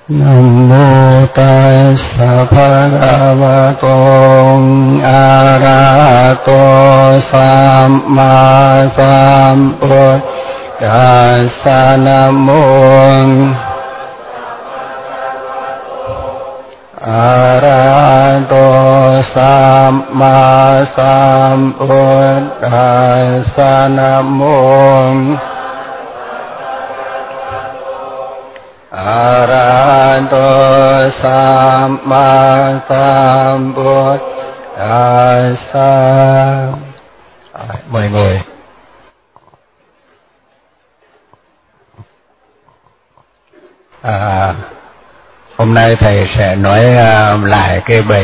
Nam mô Tassa Bhagavato Arahato Samma Sambuddhassa. Nam mô Arahato Samma Sambuddhassa. Nam mô Arahato Samma Sambuddhassa. Mời ngồi. Hôm nay thầy sẽ nói lại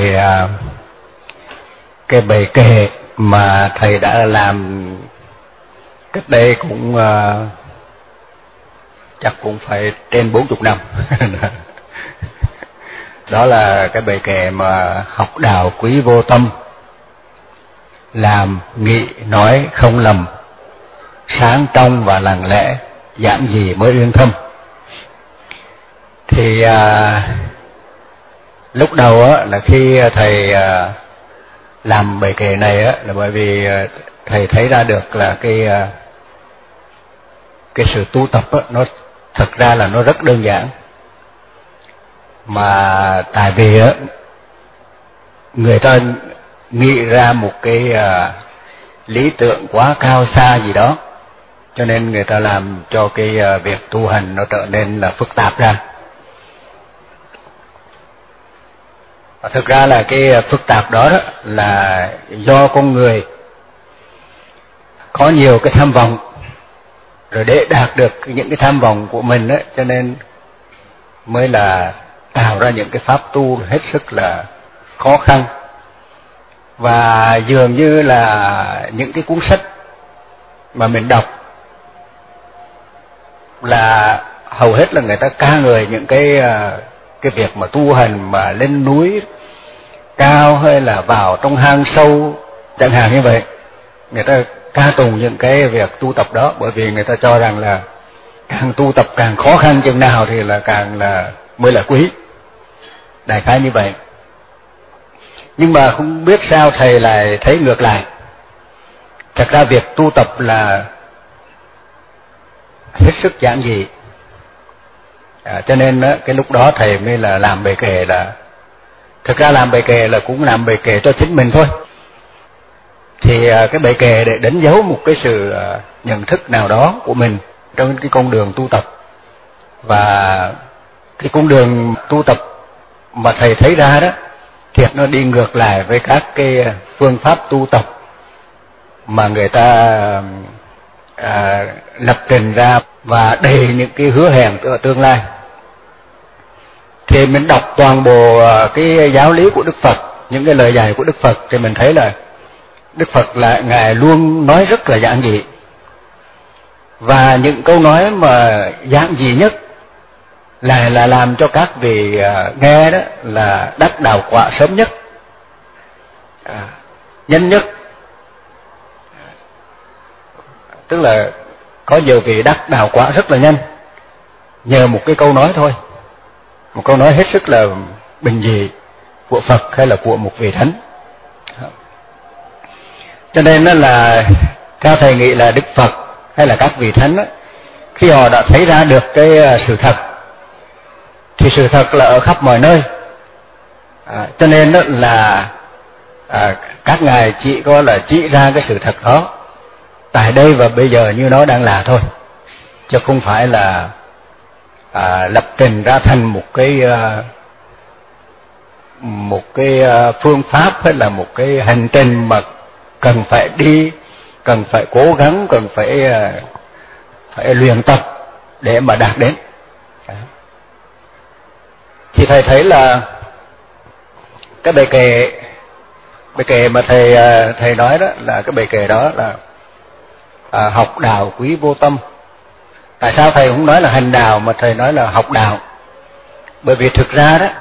cái bài kệ mà thầy đã làm cách đây cũng chắc cũng phải trên 40 năm. Đó là cái bài kệ mà học đạo quý vô tâm, làm nghị nói không lầm, sáng trong và lặng lẽ, giảng gì mới uyên thâm. Thì lúc đầu á, là khi thầy làm bài kệ này á, là bởi vì thầy thấy ra được là cái sự tu tập á, nó thật ra là nó rất đơn giản, mà tại vì á, người ta nghĩ ra một cái lý tưởng quá cao xa gì đó, cho nên người ta làm cho cái việc tu hành nó trở nên là phức tạp ra. Và thực ra là cái phức tạp đó, là do con người có nhiều cái tham vọng, rồi để đạt được những cái tham vọng của mình đó, cho nên mới là tạo ra những cái pháp tu hết sức là khó khăn. Và dường như là những cái cuốn sách mà mình đọc là hầu hết là người ta ca ngợi những cái việc mà tu hành mà lên núi cao hay là vào trong hang sâu chẳng hạn như vậy. Người ta ca tụng những cái việc tu tập đó, bởi vì người ta cho rằng là càng tu tập càng khó khăn chừng nào thì là càng là mới là quý, đại khái như vậy. Nhưng mà không biết sao thầy lại thấy ngược lại. Thật ra việc tu tập là hết sức giản dị. Cho nên cái lúc đó thầy mới là làm bài kệ, là thực ra làm bài kệ là cũng làm bài kệ cho chính mình thôi. Thì cái bài kệ để đánh dấu một cái sự nhận thức nào đó của mình trong cái con đường tu tập. Và cái con đường tu tập mà thầy thấy ra đó, thiệt nó đi ngược lại với các cái phương pháp tu tập mà người ta lập trình ra và đầy những cái hứa hẹn ở tương lai. Thì mình đọc toàn bộ cái giáo lý của Đức Phật, những cái lời dạy của Đức Phật, thì mình thấy là Đức Phật là Ngài luôn nói rất là giản dị. Và những câu nói mà giản dị nhất là làm cho các vị nghe đó là đắc đạo quả sớm nhất, nhanh nhất. Tức là có nhiều vị đắc đạo quả rất là nhanh nhờ một cái câu nói thôi, một câu nói hết sức là bình dị của Phật hay là của một vị thánh. Cho nên đó là theo thầy nghĩ là Đức Phật hay là các vị thánh đó, khi họ đã thấy ra được cái sự thật, thì sự thật là ở khắp mọi nơi. Cho nên đó là các ngài chỉ có là chỉ ra cái sự thật đó tại đây và bây giờ như nó đang là thôi, chứ không phải là lập trình ra thành một cái phương pháp hay là một cái hành trình mà cần phải đi, cần phải cố gắng, cần phải luyện tập để mà đạt đến. Thì thầy thấy là cái bài kệ mà thầy nói đó, là cái bài kệ đó là học đạo quý vô tâm. Tại sao thầy không nói là hành đạo mà thầy nói là học đạo? Bởi vì thực ra đó,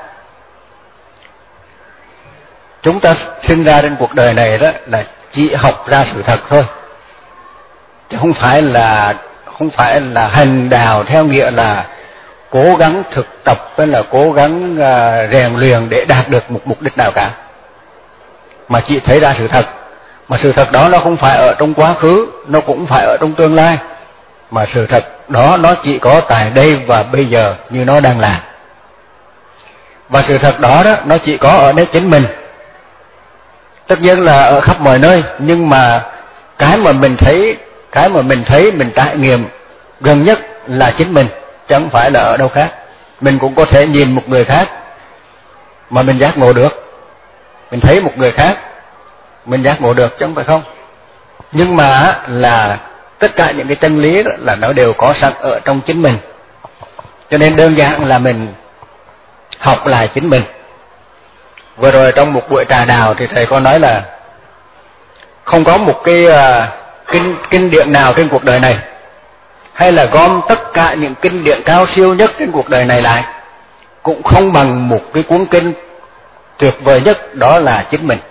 chúng ta sinh ra trên cuộc đời này đó là chỉ học ra sự thật thôi, chứ không phải là hành đạo theo nghĩa là cố gắng thực tập hay là cố gắng rèn luyện để đạt được một mục đích nào cả, mà chỉ thấy ra sự thật. Mà sự thật đó nó không phải ở trong quá khứ, nó cũng phải ở trong tương lai, mà sự thật đó nó chỉ có tại đây và bây giờ như nó đang là. Và sự thật đó nó chỉ có ở nơi chính mình. Tất nhiên là ở khắp mọi nơi, nhưng mà cái mà mình thấy mình trải nghiệm gần nhất là chính mình, chứ không phải là ở đâu khác. Mình cũng có thể nhìn một người khác mà mình giác ngộ được, mình thấy một người khác mình giác ngộ được, chứ không phải không. Nhưng mà là tất cả những cái chân lý đó là nó đều có sẵn ở trong chính mình. Cho nên đơn giản là mình học lại chính mình. Vừa rồi trong một buổi trà đào thì thầy có nói là không có một cái kinh điển nào trên cuộc đời này, hay là gom tất cả những kinh điển cao siêu nhất trên cuộc đời này lại, cũng không bằng một cái cuốn kinh tuyệt vời nhất, đó là chính mình.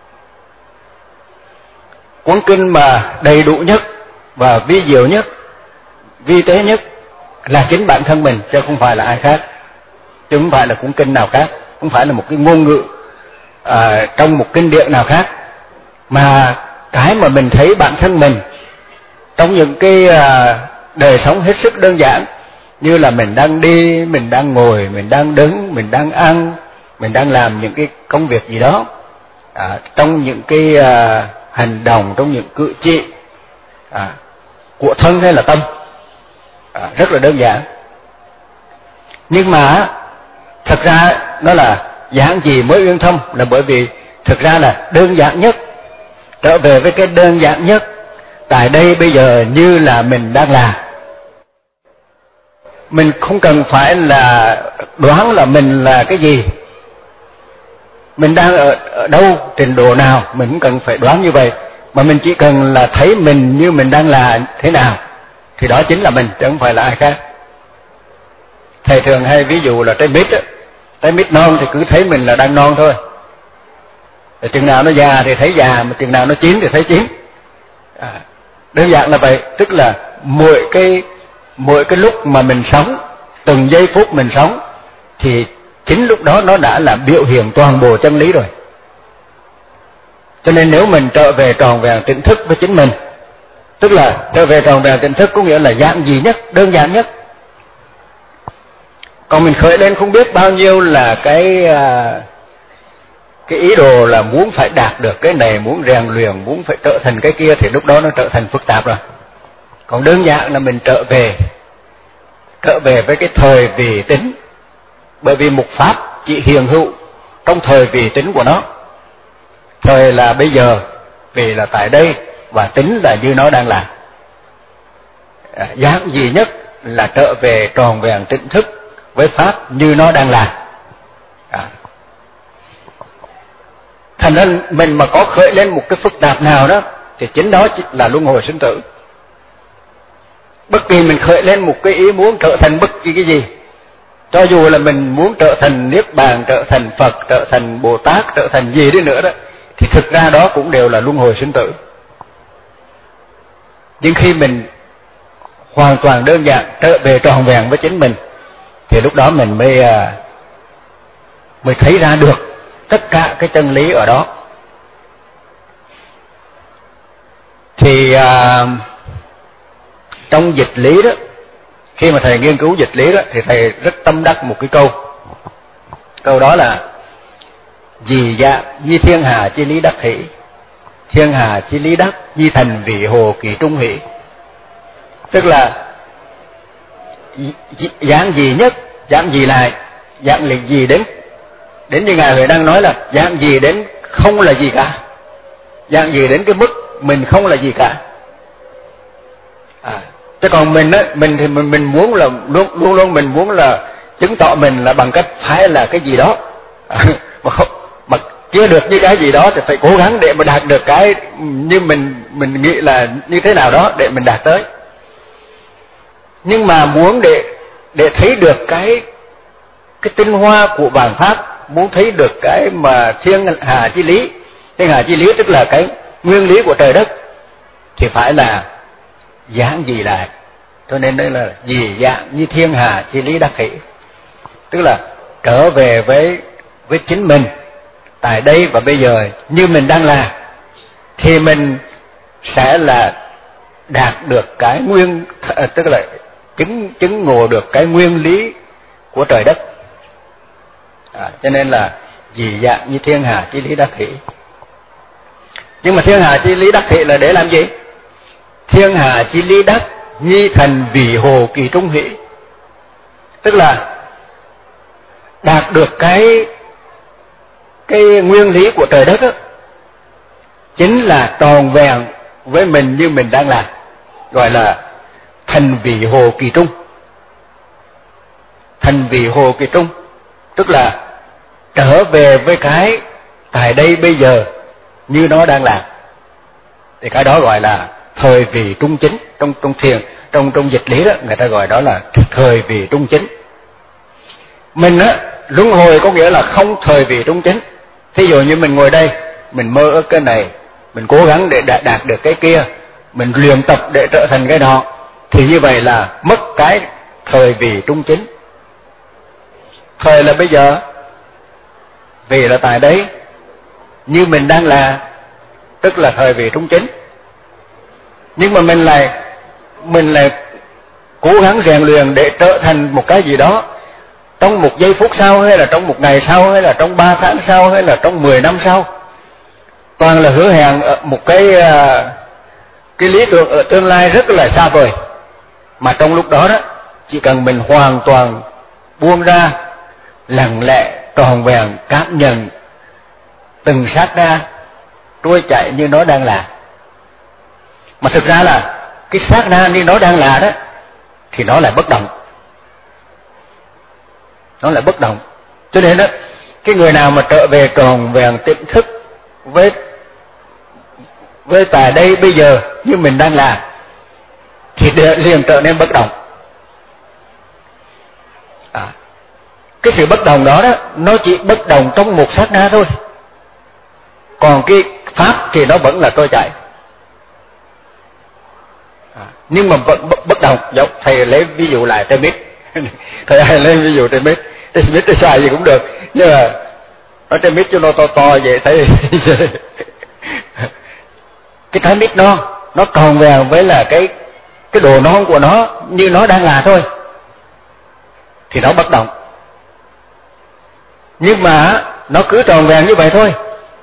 Cuốn kinh mà đầy đủ nhất và vi diệu nhất, vi tế nhất là chính bản thân mình, chứ không phải là ai khác, chứ không phải là cuốn kinh nào khác, không phải là một cái ngôn ngữ trong một kinh điển nào khác. Mà cái mà mình thấy bản thân mình trong những cái đời sống hết sức đơn giản, như là mình đang đi, mình đang ngồi, mình đang đứng, mình đang ăn, mình đang làm những cái công việc gì đó, trong những cái hành động, trong những cử chỉ của thân hay là tâm, rất là đơn giản. Nhưng mà thật ra nó là giản gì mới uyên thâm, là bởi vì thực ra là đơn giản nhất, trở về với cái đơn giản nhất tại đây bây giờ như là mình đang là. Mình không cần phải là đoán là mình là cái gì, mình đang ở đâu, trình độ nào, mình không cần phải đoán như vậy, mà mình chỉ cần là thấy mình như mình đang là thế nào, thì đó chính là mình, chứ không phải là ai khác. Thầy thường hay ví dụ là trái mít á, trái mít non thì cứ thấy mình là đang non thôi, rồi chừng nào nó già thì thấy già, mà chừng nào nó chín thì thấy chín. Đơn giản là vậy, tức là mỗi cái lúc mà mình sống, từng giây phút mình sống, thì chính lúc đó nó đã là biểu hiện toàn bộ chân lý rồi. Cho nên nếu mình trở về tròn vẹn tỉnh thức với chính mình, tức là trở về tròn vẹn tỉnh thức có nghĩa là giản dị nhất, đơn giản nhất. Còn mình khởi lên không biết bao nhiêu là cái ý đồ là muốn phải đạt được cái này, muốn rèn luyện, muốn phải trở thành cái kia, thì lúc đó nó trở thành phức tạp rồi. Còn đơn giản là mình trở về với cái thời vị tính, bởi vì một pháp chỉ hiện hữu trong thời vị tính của nó. Thời là bây giờ, vì là tại đây, và tính là như nó đang là. Giản dị nhất là trở về tròn vẹn tỉnh thức với pháp như nó đang là. Thành ra mình mà có khởi lên một cái phức tạp nào đó, thì chính đó là luân hồi sinh tử. Bất kỳ mình khởi lên một cái ý muốn trở thành bất kỳ cái gì, cho dù là mình muốn trở thành Niết Bàn, trở thành Phật, trở thành Bồ Tát, trở thành gì đi nữa đó, thì thực ra đó cũng đều là luân hồi sinh tử. Nhưng khi mình hoàn toàn đơn giản trở về tròn vẹn với chính mình, thì lúc đó mình mới thấy ra được tất cả cái chân lý ở đó. Thì trong dịch lý đó, khi mà thầy nghiên cứu dịch lý đó, thì thầy rất tâm đắc một cái câu đó là: vì dạ nhi thiên hà chi lý đắc hỷ, thiên hà chi lý đắc nhi thành vị hồ kỳ trung hỷ. Tức là giảng gì nhất, giảng gì lại, giảng lịch gì đến như Ngài Huệ đang nói là giảng gì đến không là gì cả, giảng gì đến cái mức mình không là gì cả. Chứ còn mình á, mình thì mình muốn là luôn luôn mình muốn là chứng tỏ mình là bằng cách phải là cái gì đó, mà chưa được như cái gì đó thì phải cố gắng để mà đạt được cái như mình nghĩ là như thế nào đó để mình đạt tới. Nhưng mà muốn để thấy được cái tinh hoa của vạn pháp, muốn thấy được cái mà thiên hà chi lý, thiên hà chi lý tức là cái nguyên lý của trời đất, thì phải là giảng gì lại, Cho nên đây là dị dạng như thiên hà chi lý đắc hỷ, tức là trở về với chính mình tại đây và bây giờ như mình đang là, thì mình sẽ là đạt được cái nguyên, tức là chứng ngộ được cái nguyên lý của trời đất. Cho nên là dị dạng như thiên hà chi lý đắc hỷ. Nhưng mà thiên hà chi lý đắc hỷ là để làm gì? Thiên hà chi lý đắc nhi thần vì hồ kỳ trung hỷ, tức là đạt được cái nguyên lý của trời đất đó, chính là tròn vẹn với mình như mình đang làm, gọi là thần vị hồ kỳ trung. Thần vị hồ kỳ trung tức là trở về với cái tại đây bây giờ như nó đang làm, thì cái đó gọi là thời vị trung chính. Trong thiền, trong dịch lý đó, người ta gọi đó là thời vị trung chính. Mình á, luân hồi có nghĩa là không thời vị trung chính. Thí dụ như mình ngồi đây, mình mơ ước cái này, mình cố gắng để đạt được cái kia, mình luyện tập để trở thành cái đó, thì như vậy là mất cái thời vị trung chính. Thời là bây giờ, vì là tại đấy như mình đang là, tức là thời vị trung chính. Nhưng mà mình lại cố gắng rèn luyện để trở thành một cái gì đó trong một giây phút sau, hay là trong một ngày sau, hay là trong 3 tháng sau, hay là trong 10 năm sau. Toàn là hứa hẹn một cái lý tưởng ở tương lai rất là xa vời. Mà trong lúc đó đó, chỉ cần mình hoàn toàn buông ra, lặng lẽ tròn vẹn cảm nhận từng sát na trôi chảy như nó đang là. Mà thực ra là cái sát na như nó đang là đó thì nó lại bất động. Nó lại bất động. Cho nên đó, cái người nào mà trở về tròn vẹn tiềm thức với tại đây bây giờ như mình đang làm, thì liền trở nên bất động. Cái sự bất đồng đó, nó chỉ bất đồng trong một sát na thôi. Còn cái pháp thì nó vẫn là trôi chảy. Nhưng mà vẫn bất đồng. Giống thầy lấy ví dụ lại trái mít. Thầy lấy ví dụ trái mít. Trái mít trái xoài gì cũng được, nhưng mà nó trái mít cho nó to to vậy thấy. Cái trái mít nó còn vẹn với là cái đồ non của nó như nó đang là thôi, thì nó bất động. Nhưng mà nó cứ tròn vẹn như vậy thôi.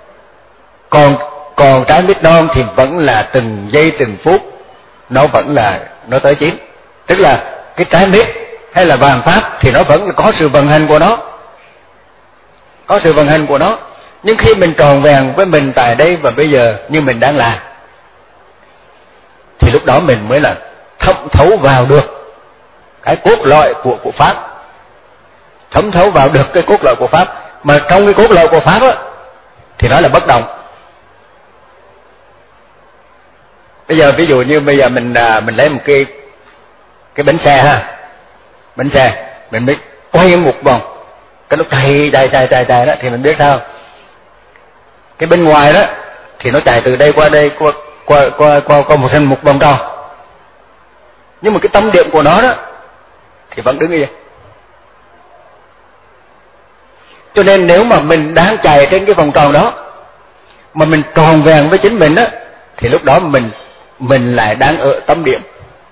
Còn trái mít non thì vẫn là từng giây từng phút nó vẫn là nó tới chín. Tức là cái trái mít hay là vàng pháp thì nó vẫn có sự vận hành của nó. Có sự vận hành của nó. Nhưng khi mình tròn vẹn với mình tại đây và bây giờ như mình đang làm, thì lúc đó mình mới là thấm thấu vào được cái cốt lõi của pháp. Thấm thấu vào được cái cốt lõi của pháp. Mà trong cái cốt lõi của pháp á, thì nó là bất động. Bây giờ ví dụ như bây giờ mình lấy một cái bánh xe ha. Bánh xe mình mới quay một vòng, cái nó chạy đó, thì mình biết sao? Cái bên ngoài đó thì nó chạy từ đây qua đây, qua một vòng tròn. Nhưng mà cái tâm điểm của nó đó thì vẫn đứng yên. Cho nên nếu mà mình đang chạy trên cái vòng tròn đó mà mình tròn vẹn với chính mình á, thì lúc đó mình lại đang ở tâm điểm.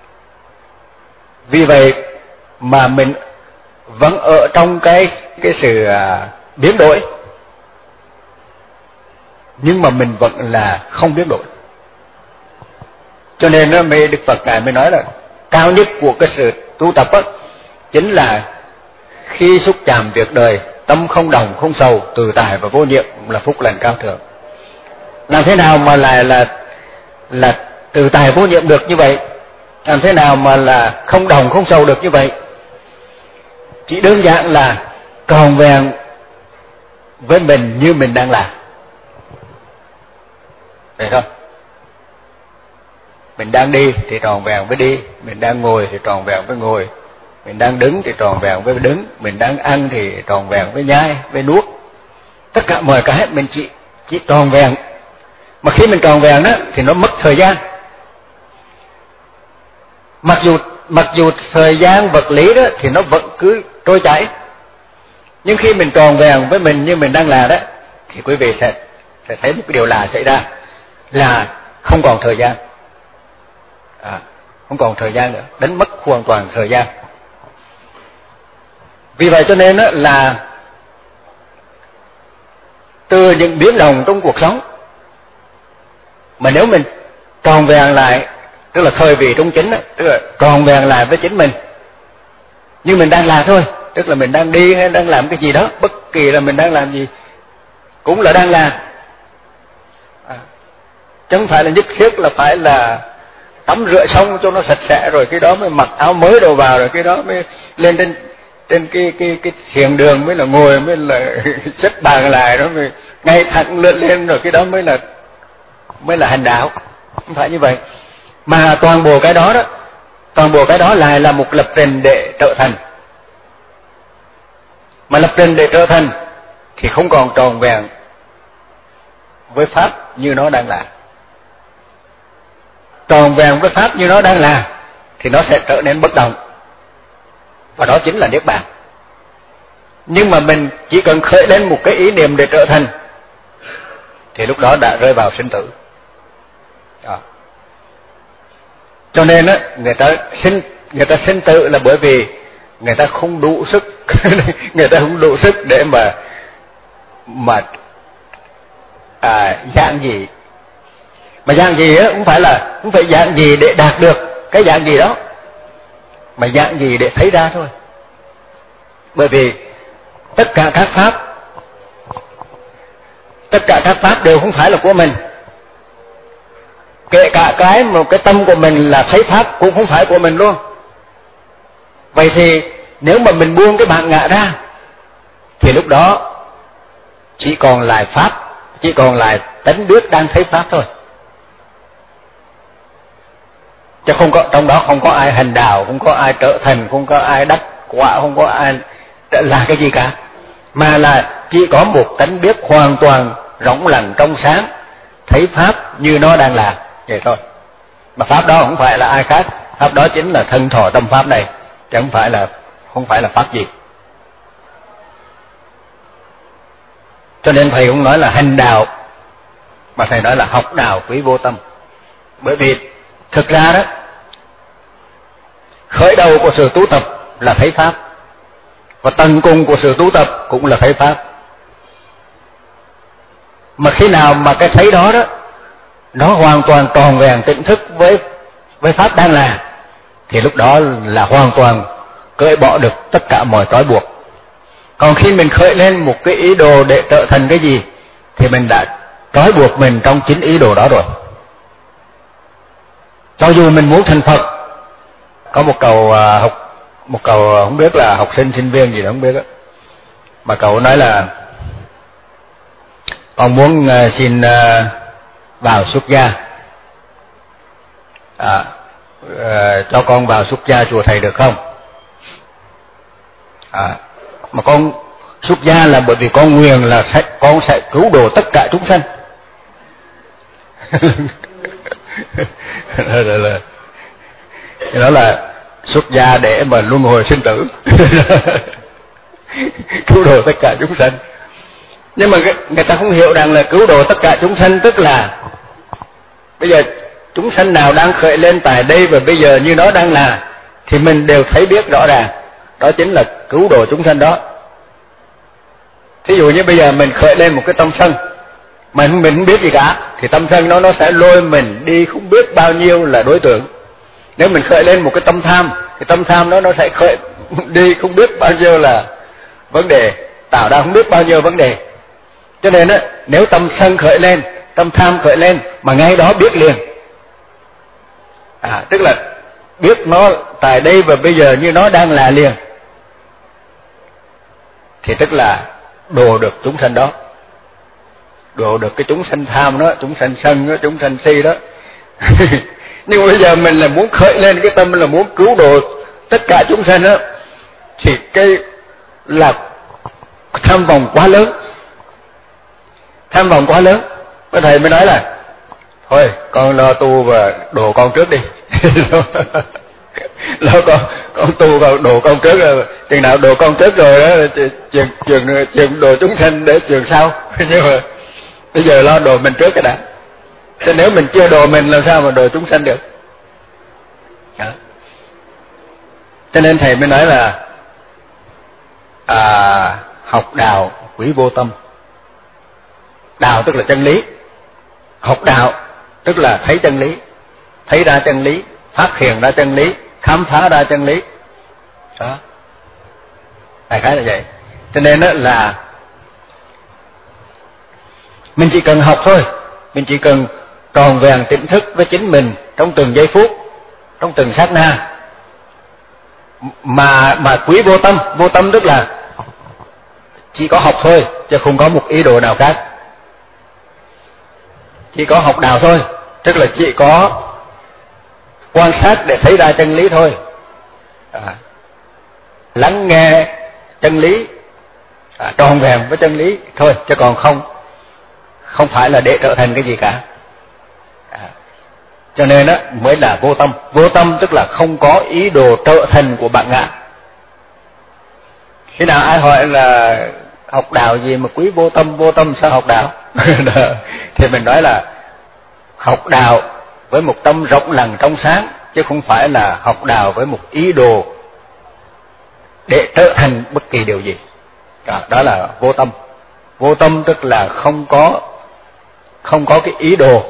Vì vậy mà mình vẫn ở trong cái sự biến đổi, nhưng mà mình vẫn là không biến đổi. Cho nên đó, Đức Phật Ngài mới nói là cao nhất của cái sự tu tập á, chính là khi xúc chạm việc đời, tâm không đồng không sầu, tự tại và vô niệm là phúc lành cao thượng. Làm thế nào mà lại là tự tại vô niệm được như vậy? Làm thế nào mà là không đồng không sầu được như vậy? Chỉ đơn giản là tròn vẹn với mình như mình đang làm. Vậy thôi. Mình đang đi thì tròn vẹn với đi, mình đang ngồi thì tròn vẹn với ngồi, mình đang đứng thì tròn vẹn với đứng, mình đang ăn thì tròn vẹn với nhai, với nuốt. Tất cả mọi cái mình chỉ tròn vẹn. Mà khi mình tròn vẹn đó thì nó mất thời gian. Mặc mặc dù thời gian vật lý đó thì nó vẫn cứ trôi chảy, nhưng khi mình tròn vẹn với mình như mình đang là đó, thì quý vị sẽ thấy một cái điều lạ xảy ra, là không còn thời gian, không còn thời gian nữa, đánh mất hoàn toàn thời gian. Vì vậy cho nên đó là từ những biến động trong cuộc sống, mà nếu mình tròn vẹn lại, tức là thời vị trung chính đó, tức là tròn vẹn lại với chính mình như mình đang là thôi, tức là mình đang đi hay đang làm cái gì đó, bất kỳ là mình đang làm gì cũng là đang làm, chứ không phải là nhất thiết là phải là tắm rửa xong cho nó sạch sẽ rồi cái đó mới mặc áo mới đồ vào, rồi cái đó mới lên trên cái thiền đường mới là ngồi, mới là xếp bàn lại, đó mới ngay thẳng lên rồi cái đó mới là hành đạo. Không phải như vậy, mà toàn bộ cái đó lại là một lập trình để trở thành. Mà lập trình để trở thành thì không còn tròn vẹn với pháp như nó đang là. Tròn vẹn với pháp như nó đang là thì nó sẽ trở nên bất động, và đó chính là niết bàn. Nhưng mà mình chỉ cần khởi lên một cái ý niệm để trở thành thì lúc đó đã rơi vào sinh tử. Cho nên á, người ta sinh tử là bởi vì người ta không đủ sức người ta không đủ sức để mà dạng gì. Mà dạng gì á không phải dạng gì để đạt được cái dạng gì đó, mà dạng gì để thấy ra thôi. Bởi vì tất cả các pháp đều không phải là của mình. Kể cả cái tâm của mình là thấy pháp cũng không phải của mình luôn. Vậy thì nếu mà mình buông cái bản ngã ra thì lúc đó chỉ còn lại pháp, chỉ còn lại tánh biết đang thấy pháp thôi. Chứ không có, trong đó không có ai hành đạo, không có ai trở thành, không có ai đắc quả, không có ai là cái gì cả, mà là chỉ có một tánh biết hoàn toàn rỗng lặng trong sáng, thấy pháp như nó đang là vậy thôi. Mà pháp đó không phải là ai khác, pháp đó chính là thân thọ tâm pháp này, chứ không phải là pháp gì. Cho nên thầy cũng nói là hành đạo, mà thầy nói là học đạo quý vô tâm. Bởi vì thực ra đó, khởi đầu của sự tu tập là thấy pháp, và tận cùng của sự tu tập cũng là thấy pháp. Mà khi nào mà cái thấy đó nó hoàn toàn tròn vẹn tỉnh thức với pháp đang là, thì lúc đó là hoàn toàn cởi bỏ được tất cả mọi trói buộc. Còn khi mình khởi lên một cái ý đồ để trở thành cái gì thì mình đã trói buộc mình trong chính ý đồ đó rồi. Cho dù mình muốn thành Phật, có một cậu không biết là học sinh viên gì đó không biết đó, mà cậu nói là con muốn xin vào xuất gia, cho con vào xuất gia chùa thầy được không? Mà con xuất gia là bởi vì con nguyện là con sẽ cứu độ tất cả chúng sanh. Đó là xuất gia để mà luân hồi sinh tử. Cứu độ tất cả chúng sanh. Nhưng mà người ta không hiểu rằng là cứu độ tất cả chúng sanh tức là bây giờ chúng sanh nào đang khởi lên tại đây và bây giờ như nó đang là thì mình đều thấy biết rõ ràng, đó chính là cứu độ chúng sanh đó. Thí dụ như bây giờ mình khởi lên một cái tâm sân mà mình không biết gì cả, thì tâm sân nó sẽ lôi mình đi không biết bao nhiêu là đối tượng. Nếu mình khởi lên một cái tâm tham, thì tâm tham nó sẽ khởi đi không biết bao nhiêu là vấn đề, tạo ra không biết bao nhiêu vấn đề. Cho nên nếu tâm sân khởi lên, tâm tham khởi lên mà ngay đó biết liền, tức là biết nó tại đây và bây giờ như nó đang là liền, thì tức là độ được chúng sanh đó, độ được cái chúng sanh tham đó, chúng sanh sân đó, chúng sanh si đó. Nhưng bây giờ mình là muốn khởi lên cái tâm là muốn cứu độ tất cả chúng sanh đó, thì cái là tham vọng quá lớn. Tham vọng quá lớn, cái thầy mới nói là thôi con lo tu và độ con trước đi. Lo con tu vào độ con trước rồi, chừng nào độ con trước rồi đó chuyện độ chúng sanh để chuyện sau. Nhưng mà bây giờ lo độ mình trước cái đã. Chứ nếu mình chưa độ mình làm sao mà độ chúng sanh được. Đó. Cho nên thầy mới nói là học đạo quý vô tâm. Đạo tức là chân lý. Học đạo tức là thấy chân lý, thấy ra chân lý, phát hiện ra chân lý, khám phá ra chân lý. Đó, đại khái là vậy. Cho nên đó là mình chỉ cần học thôi, mình chỉ cần tròn vẹn tỉnh thức với chính mình trong từng giây phút, trong từng sát na, mà quý vô tâm. Vô tâm tức là chỉ có học thôi, chứ không có một ý đồ nào khác. Chỉ có học đạo thôi, tức là chỉ có quan sát để thấy ra chân lý thôi, lắng nghe chân lý, tròn vẹn với chân lý thôi, chứ còn không phải là để trở thành cái gì cả. Cho nên đó mới là vô tâm. Vô tâm tức là không có ý đồ trở thành của bạn ngã. Khi nào ai hỏi là học đạo gì mà quý vô tâm sao học đạo? Thì mình nói là học đạo với một tâm rộng lặng trong sáng, chứ không phải là học đạo với một ý đồ để trở thành bất kỳ điều gì. Đó là vô tâm. Vô tâm tức là không có cái ý đồ,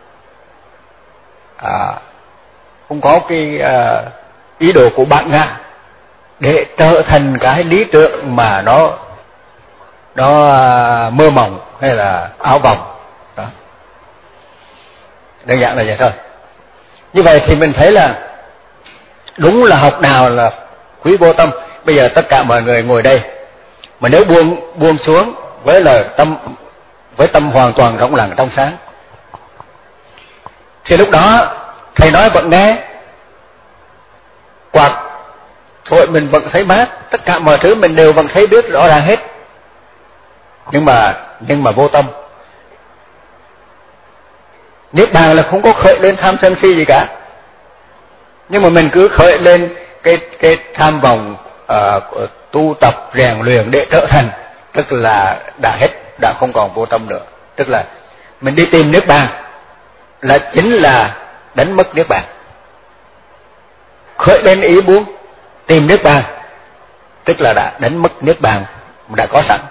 không có cái ý đồ của bạn ngã để trở thành cái lý tưởng mà nó mơ mộng hay là ảo vọng. Đó, đơn giản là vậy thôi. Như vậy thì mình thấy là đúng là học đạo là quý vô tâm. Bây giờ tất cả mọi người ngồi đây, mà nếu buông xuống với tâm hoàn toàn rộng lặng trong sáng, thì lúc đó thầy nói vẫn nghe, quạt thôi mình vẫn thấy mát, tất cả mọi thứ mình đều vẫn thấy biết rõ ràng hết. Nhưng mà vô tâm. Niết bàn là không có khởi lên tham sân si gì cả, nhưng mà mình cứ khởi lên cái tham vọng tu tập rèn luyện để trở thành, tức là đã hết, đã không còn vô tâm nữa. Tức là mình đi tìm niết bàn là chính là đánh mất niết bàn. Khởi lên ý muốn tìm niết bàn tức là đã đánh mất niết bàn đã có sẵn.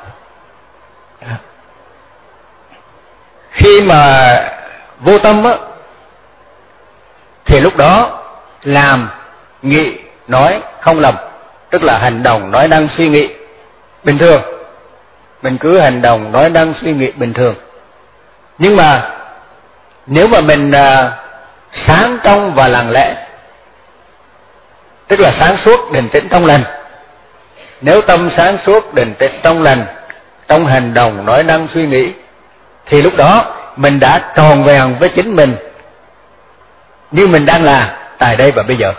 Khi mà vô tâm á, thì lúc đó làm, nghĩ, nói không lầm, tức là hành động, nói năng, suy nghĩ bình thường. Mình cứ hành động, nói năng, suy nghĩ bình thường. Nhưng mà nếu mà mình sáng trong và lặng lẽ, tức là sáng suốt, định tĩnh, trong lành. Nếu tâm sáng suốt, định tĩnh, trong lành, trong hành động, nói năng, suy nghĩ, thì lúc đó mình đã tròn vẹn với chính mình như mình đang là tại đây và bây giờ.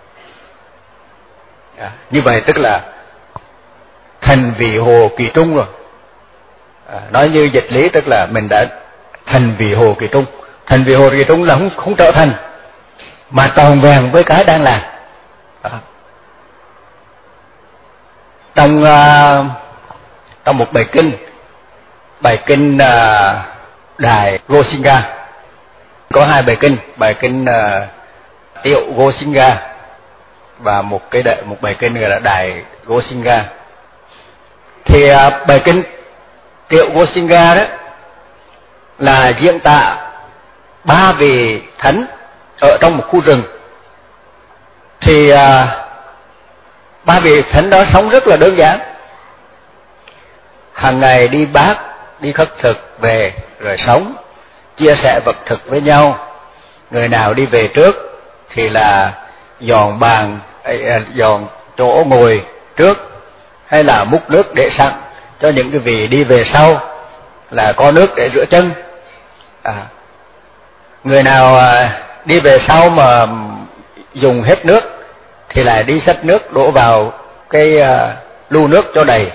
Như vậy tức là thành vị hồ kỳ trung rồi. Nói như dịch lý tức là mình đã thành vị hồ kỳ trung. Thành vị hồ kỳ trung là không trở thành, mà tròn vẹn với cái đang là. Trong một bài kinh Đài Gosinga, có hai bài kinh Tiệu Gosinga và một bài kinh gọi là Đài Gosinga. Thì bài kinh Tiệu Gosinga đó là diễn tả ba vị thánh ở trong một khu rừng. Thì ba vị thánh đó sống rất là đơn giản, hàng ngày đi bát, đi khất thực về rồi sống, chia sẻ vật thực với nhau. Người nào đi về trước thì là dọn bàn, dọn chỗ ngồi trước, hay là múc nước để sẵn cho những cái vị đi về sau, là có nước để rửa chân. Người nào đi về sau mà dùng hết nước thì lại đi xách nước đổ vào cái lu nước cho đầy.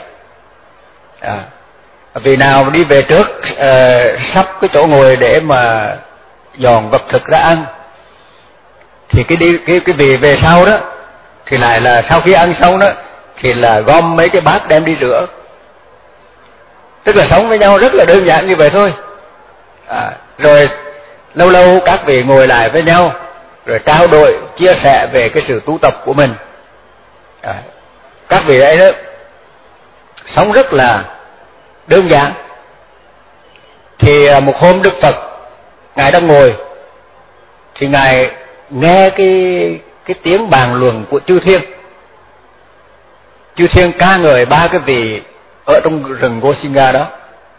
Vì nào đi về trước sắp cái chỗ ngồi để mà dọn vật thực ra ăn, thì cái vị về sau đó thì lại là sau khi ăn xong đó thì là gom mấy cái bát đem đi rửa. Tức là sống với nhau rất là đơn giản như vậy thôi. Rồi lâu lâu các vị ngồi lại với nhau, rồi trao đổi, chia sẻ về cái sự tu tập của mình. Các vị ấy đó sống rất là đơn giản. Thì một hôm Đức Phật Ngài đang ngồi, thì Ngài nghe cái tiếng bàn luận của chư thiên. Chư thiên ca ngợi ba cái vị ở trong rừng Gosinga đó.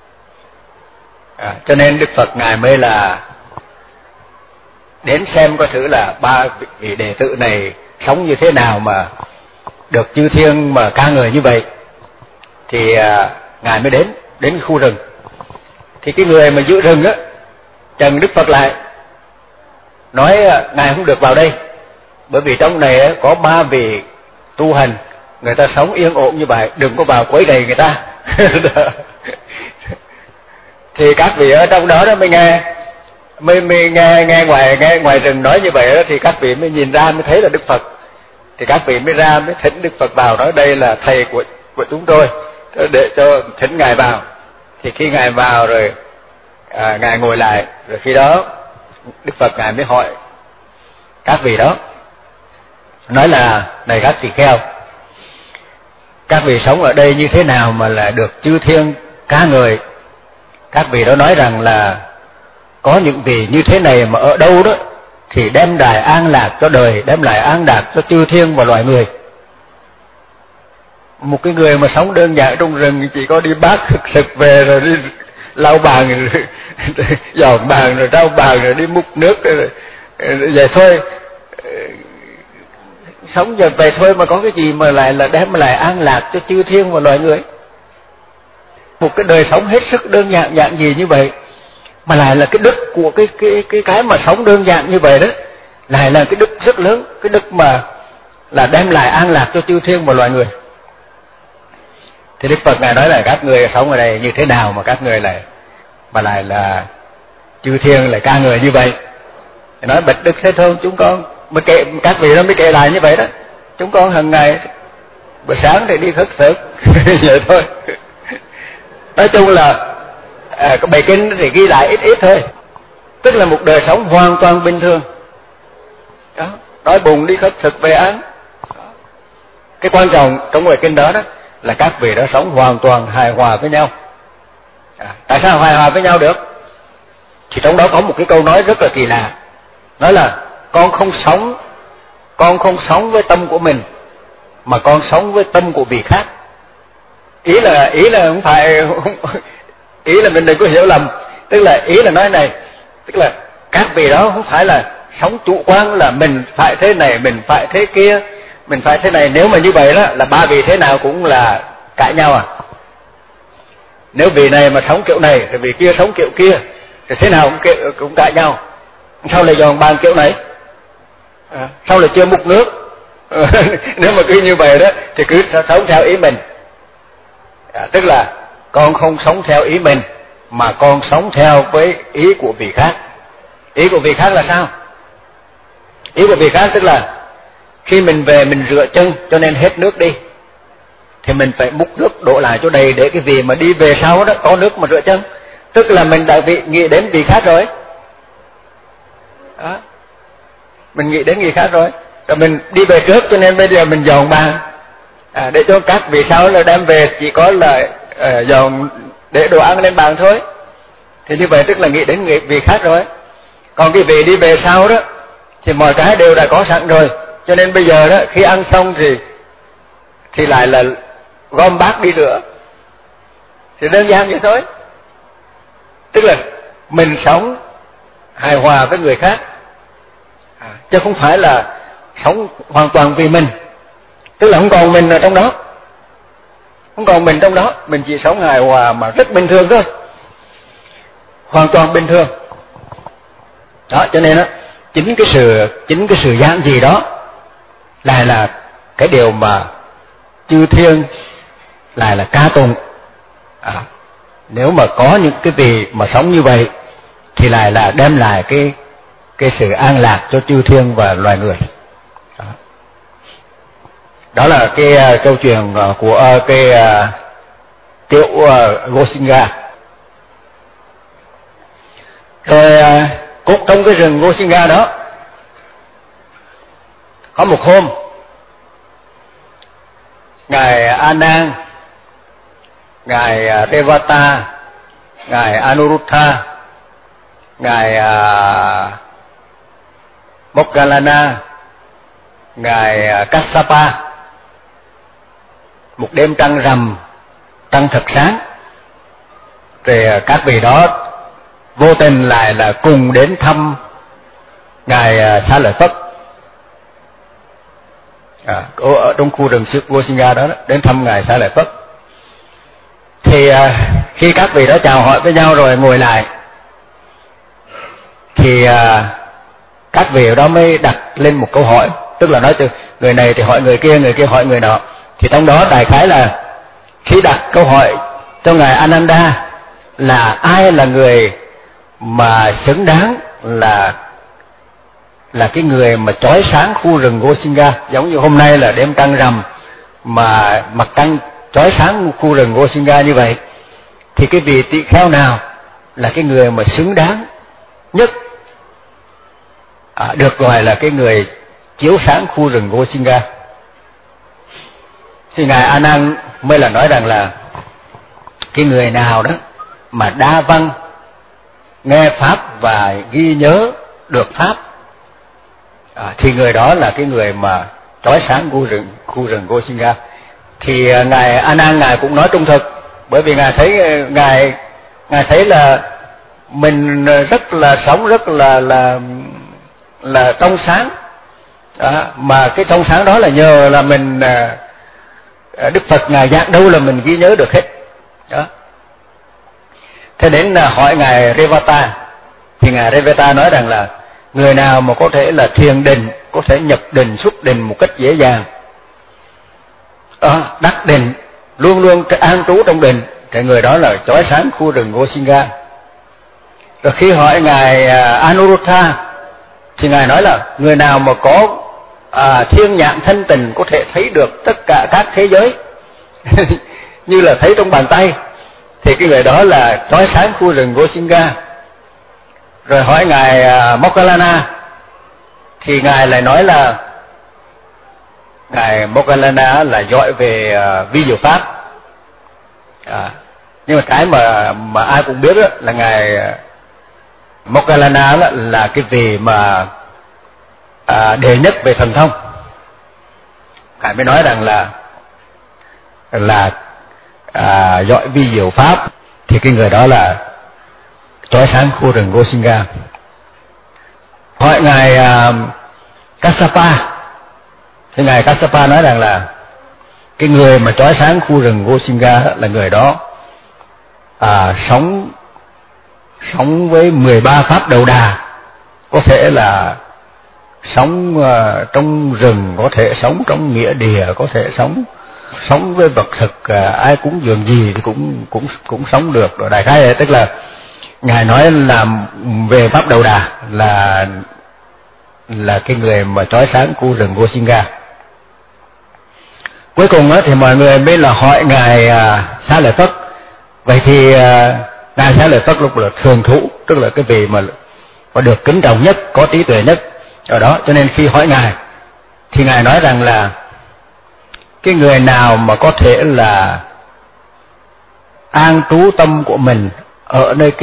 Cho nên Đức Phật Ngài mới là đến xem coi thử là ba vị đệ tử này sống như thế nào mà được chư thiên mà ca ngợi như vậy. Thì Ngài mới đến khu rừng. Thì cái người mà giữ rừng á chặn Đức Phật lại, nói Ngài không được vào đây, bởi vì trong này có ba vị tu hành, người ta sống yên ổn như vậy, đừng có vào quấy rầy người ta. Thì các vị ở trong đó mới nghe ngoài rừng nói như vậy đó, thì các vị mới nhìn ra mới thấy là Đức Phật. Thì các vị mới ra mới thỉnh Đức Phật vào, nói đây là thầy của chúng tôi, để cho thỉnh Ngài vào. Thì khi Ngài vào rồi Ngài ngồi lại, rồi khi đó Đức Phật Ngài mới hỏi các vị đó, nói là này các tỳ kheo, các vị sống ở đây như thế nào mà là được chư thiên ca ngợi? Các vị đó nói rằng là có những vị như thế này mà ở đâu đó thì đem lại an lạc cho đời, đem lại an lạc cho chư thiên và loài người. Một cái người mà sống đơn giản trong rừng chỉ có đi bát thực sực về, rồi đi lau bàn, rồi dọn bàn, rồi rau bàn, rồi đi múc nước, rồi vậy thôi. Sống giờ vậy thôi mà có cái gì mà lại là đem lại an lạc cho chư thiên và loài người? Một cái đời sống hết sức đơn giản gì như vậy, mà lại là cái đức của cái mà sống đơn giản như vậy đó, lại là cái đức rất lớn, cái đức mà là đem lại an lạc cho chư thiên và loài người. Thì Đức Phật Ngài nói là các người sống ở đây như thế nào mà các người lại là chư thiên lại ca ngợi như vậy? Thì nói bạch Đức Thế Tôn, chúng con mới kể, các vị đó mới kể lại như vậy đó. Chúng con hàng ngày bữa sáng thì đi khất thực vậy thôi. Nói chung là cái bài kinh thì ghi lại ít thôi, tức là một đời sống hoàn toàn bình thường đó, đói bụng đi khất thực về ăn. Cái quan trọng trong bài kinh đó là các vị đó sống hoàn toàn hài hòa với nhau. Tại sao hài hòa với nhau được? Thì trong đó có một cái câu nói rất là kỳ lạ, nói là con không sống với tâm của mình, mà con sống với tâm của vị khác. Ý là không phải, ý là mình đừng có hiểu lầm, tức là ý là nói này, tức là các vị đó không phải là sống chủ quan là mình phải thế này, mình phải thế kia, mình phải thế này. Nếu mà như vậy đó là ba vị thế nào cũng là cãi nhau à. Nếu vị này mà sống kiểu này thì vị kia sống kiểu kia, thì thế nào cũng cãi nhau. Sao lại dọn bàn kiểu này? Sao lại chưa múc nước? Nếu mà cứ như vậy đó thì cứ sống theo ý mình. Tức là con không sống theo ý mình, mà con sống theo với ý của vị khác. Ý của vị khác là sao? Ý của vị khác tức là khi mình về mình rửa chân cho nên hết nước đi, thì mình phải múc nước đổ lại chỗ đầy để cái vị mà đi về sau đó có nước mà rửa chân. Tức là mình đã nghĩ đến vị khác rồi đó. Mình nghĩ đến người khác rồi mình đi về trước, cho nên bây giờ mình dọn bàn để cho các vị sau là đem về chỉ có là dọn để đồ ăn lên bàn thôi. Thì như vậy tức là nghĩ đến vị khác rồi. Còn cái vị đi về sau đó thì mọi cái đều đã có sẵn rồi, cho nên bây giờ đó khi ăn xong thì lại là gom bát đi rửa. Thì đơn giản vậy thôi. Tức là mình sống hài hòa với người khác, chứ không phải là sống hoàn toàn vì mình. Tức là không còn mình ở trong đó, không còn mình trong đó, mình chỉ sống hài hòa mà rất bình thường thôi, hoàn toàn bình thường đó. Cho nên đó, chính cái sự giản dị đó lại là cái điều mà chư thiên lại là ca tụng. Nếu mà có những cái vị mà sống như vậy thì lại là đem lại cái sự an lạc cho chư thiên và loài người đó. Đó là cái câu chuyện của cái tiểu Gosinga. Rồi cũng trong cái rừng Gosinga đó, có một hôm ngài A Nan, ngài Revata, ngài Anuruddha, ngài Moggallana, ngài Kassapa, một đêm trăng rằm, trăng thật sáng, rồi các vị đó vô tình lại là cùng đến thăm ngài Xá Lợi Phất ở trong khu rừng Gosinga đó, đến thăm ngài Xá Lợi Phất. Thì khi các vị đó chào hỏi với nhau rồi ngồi lại, thì các vị đó mới đặt lên một câu hỏi, tức là nói từ người này thì hỏi người kia hỏi người nọ. Thì trong đó đại khái là khi đặt câu hỏi cho ngài Ananda là ai là người mà xứng đáng là cái người mà chói sáng khu rừng Gosinga, giống như hôm nay là đêm trăng rằm mà mặt trăng chói sáng khu rừng Gosinga như vậy, thì cái vị tỳ kheo nào là cái người mà xứng đáng nhất được gọi là cái người chiếu sáng khu rừng Gosinga? Thì ngài A Nan mới là nói rằng là cái người nào đó mà đa văn, nghe pháp và ghi nhớ được pháp, thì người đó là cái người mà chói sáng khu rừng Gosinga. Thì ngài A Nan ngài cũng nói trung thực, bởi vì ngài thấy là mình rất là sống rất là trong sáng, mà cái trong sáng đó là nhờ là mình Đức Phật ngài giảng đâu là mình ghi nhớ được hết đó. Thế đến hỏi ngài Revata, thì ngài Revata nói rằng là người nào mà có thể là thiền định, có thể nhập định xuất định một cách dễ dàng, đắc định, luôn luôn an trú trong định, thì người đó là chói sáng khu rừng Gosinga. Rồi khi hỏi ngài Anuruddha, thì ngài nói là người nào mà có thiên nhãn thanh tịnh, có thể thấy được tất cả các thế giới như là thấy trong bàn tay, thì cái người đó là chói sáng khu rừng Gosinga. Rồi hỏi ngài Moggallana, thì ngài lại nói là ngài Moggallana là giỏi về vi diệu pháp. Nhưng mà cái mà ai cũng biết đó, là ngài Moggallana là cái vị mà đệ nhất về thần thông. Ngài mới nói rằng là giỏi vi diệu pháp, thì cái người đó là chói sáng khu rừng Gosinga. Hỏi ngài Kassapa, thì ngài Kassapa nói rằng là cái người mà chói sáng khu rừng Gosinga là người đó sống với 13 pháp đầu đà, có thể là sống trong rừng, có thể sống trong nghĩa địa, có thể sống với vật thực, ai cúng dường gì thì cũng sống được. Rồi đại khái tức là ngài nói là về pháp đầu đà là cái người mà chói sáng khu rừng Gosinga. Cuối cùng thì mọi người mới là hỏi ngài Xá Lợi Phất. Vậy thì ngài Xá Lợi Phất lúc là thường thụ, tức là cái vị mà được kính trọng nhất, có trí tuệ nhất ở đó, cho nên khi hỏi ngài thì ngài nói rằng là cái người nào mà có thể là an trú tâm của mình ở nơi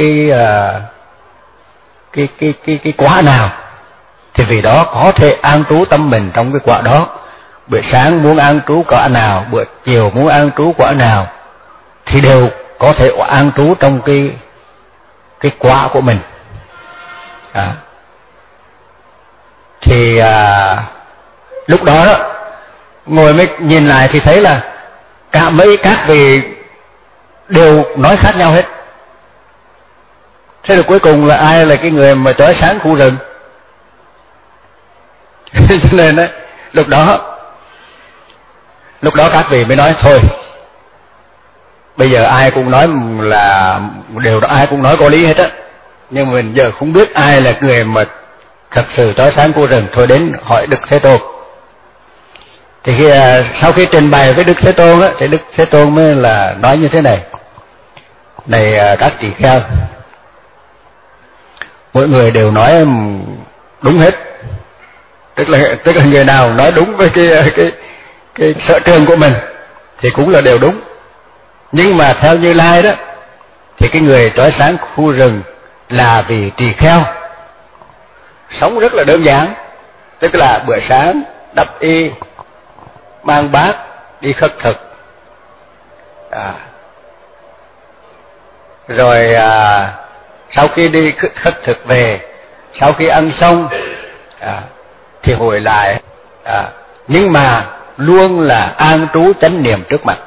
cái quả nào, thì vì đó có thể an trú tâm mình trong cái quả đó. Bữa sáng muốn an trú quả nào, bữa chiều muốn an trú quả nào, thì đều có thể an trú trong cái quả của mình. Thì lúc đó ngồi mới nhìn lại thì thấy là cả mấy các vị đều nói khác nhau hết. Thế rồi cuối cùng là ai là cái người mà chói sáng khu rừng? Cho nên lúc đó các vị mới nói thôi, bây giờ ai cũng nói là đều ai cũng nói có lý hết á, nhưng mà mình giờ không biết ai là người mà thật sự chói sáng khu rừng, thôi đến hỏi Đức Thế Tôn. Thì sau khi trình bày với Đức Thế Tôn á, thì Đức Thế Tôn mới là nói như thế này: này các tỳ kheo, mỗi người đều nói đúng hết, tức là người nào nói đúng với cái sở trường của mình thì cũng là đều đúng. Nhưng mà theo Như Lai đó, thì cái người chói sáng khu rừng là vì tỳ kheo sống rất là đơn giản, tức là bữa sáng đắp y, mang bát đi khất thực, rồi sau khi đi khất thực về, sau khi ăn xong thì hồi lại, nhưng mà luôn là an trú chánh niệm trước mặt.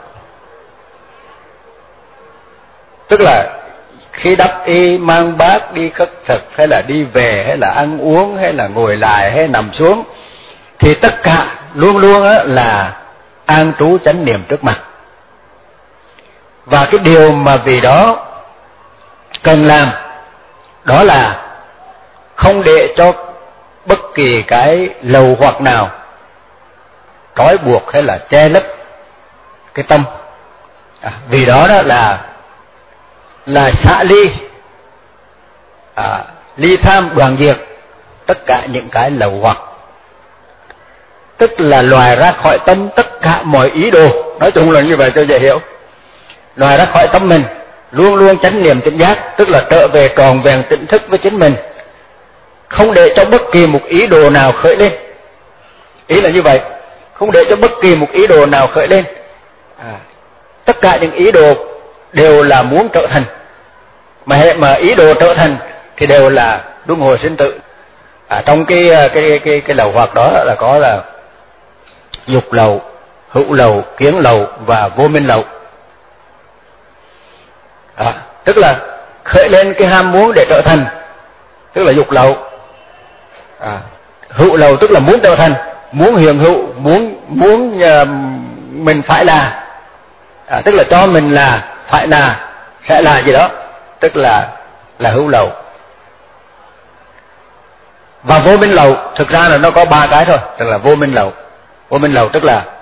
Tức là khi đắp y, mang bát đi khất thực, hay là đi về, hay là ăn uống, hay là ngồi lại, hay nằm xuống, thì tất cả luôn luôn là an trú chánh niệm trước mặt. Và cái điều mà vì đó cần làm đó là không để cho bất kỳ cái lầu hoặc nào trói buộc hay là che lấp cái tâm. Vì đó đó là xả ly, ly tham đoạn diệt tất cả những cái lầu hoặc, tức là loại ra khỏi tâm tất cả mọi ý đồ. Nói chung là như vậy cho dễ hiểu. Loại ra khỏi tâm mình, luôn luôn chánh niệm tỉnh giác, tức là trở về tròn vẹn tỉnh thức với chính mình, không để cho bất kỳ một ý đồ nào khởi lên. Ý là như vậy, không để cho bất kỳ một ý đồ nào khởi lên. Tất cả những ý đồ đều là muốn trở thành, mà hệ mà ý đồ trở thành thì đều là luân hồi sinh tử. Trong cái lầu hoặc đó là có là dục lầu, hữu lầu, kiến lầu và vô minh lầu. Tức là khởi lên cái ham muốn để trở thành, tức là dục lầu. Hữu lầu tức là muốn trở thành, muốn hiện hữu, muốn mình phải là, tức là cho mình là, phải là, sẽ là gì đó, tức là hữu lầu. Và vô minh lầu thực ra là nó có ba cái thôi, tức là vô minh lầu. Vô minh lầu tức là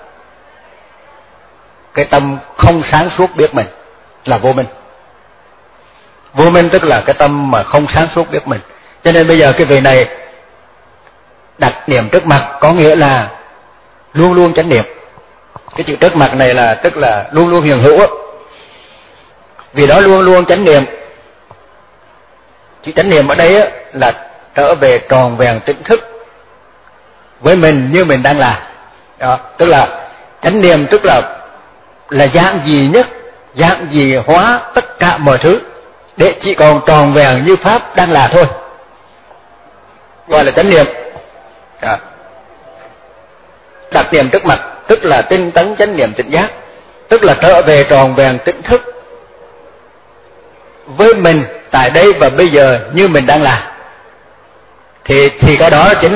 cái tâm không sáng suốt biết mình là vô minh. Vô minh tức là cái tâm mà không sáng suốt biết mình. Cho nên bây giờ cái vị này đặt niệm trước mặt có nghĩa là luôn luôn chánh niệm. Cái chữ trước mặt này là tức là luôn luôn hiện hữu. Vì đó luôn luôn chánh niệm. Chữ chánh niệm ở đây là trở về tròn vẹn tỉnh thức với mình như mình đang là. Đó, tức là chánh niệm tức là giản dị nhất, giản dị hóa tất cả mọi thứ để chỉ còn tròn vẹn như pháp đang là thôi, gọi là chánh niệm. Đặt niệm trước mặt tức là tinh tấn chánh niệm tỉnh giác, tức là trở về tròn vẹn tỉnh thức với mình tại đây và bây giờ như mình đang là. Thì cái đó chính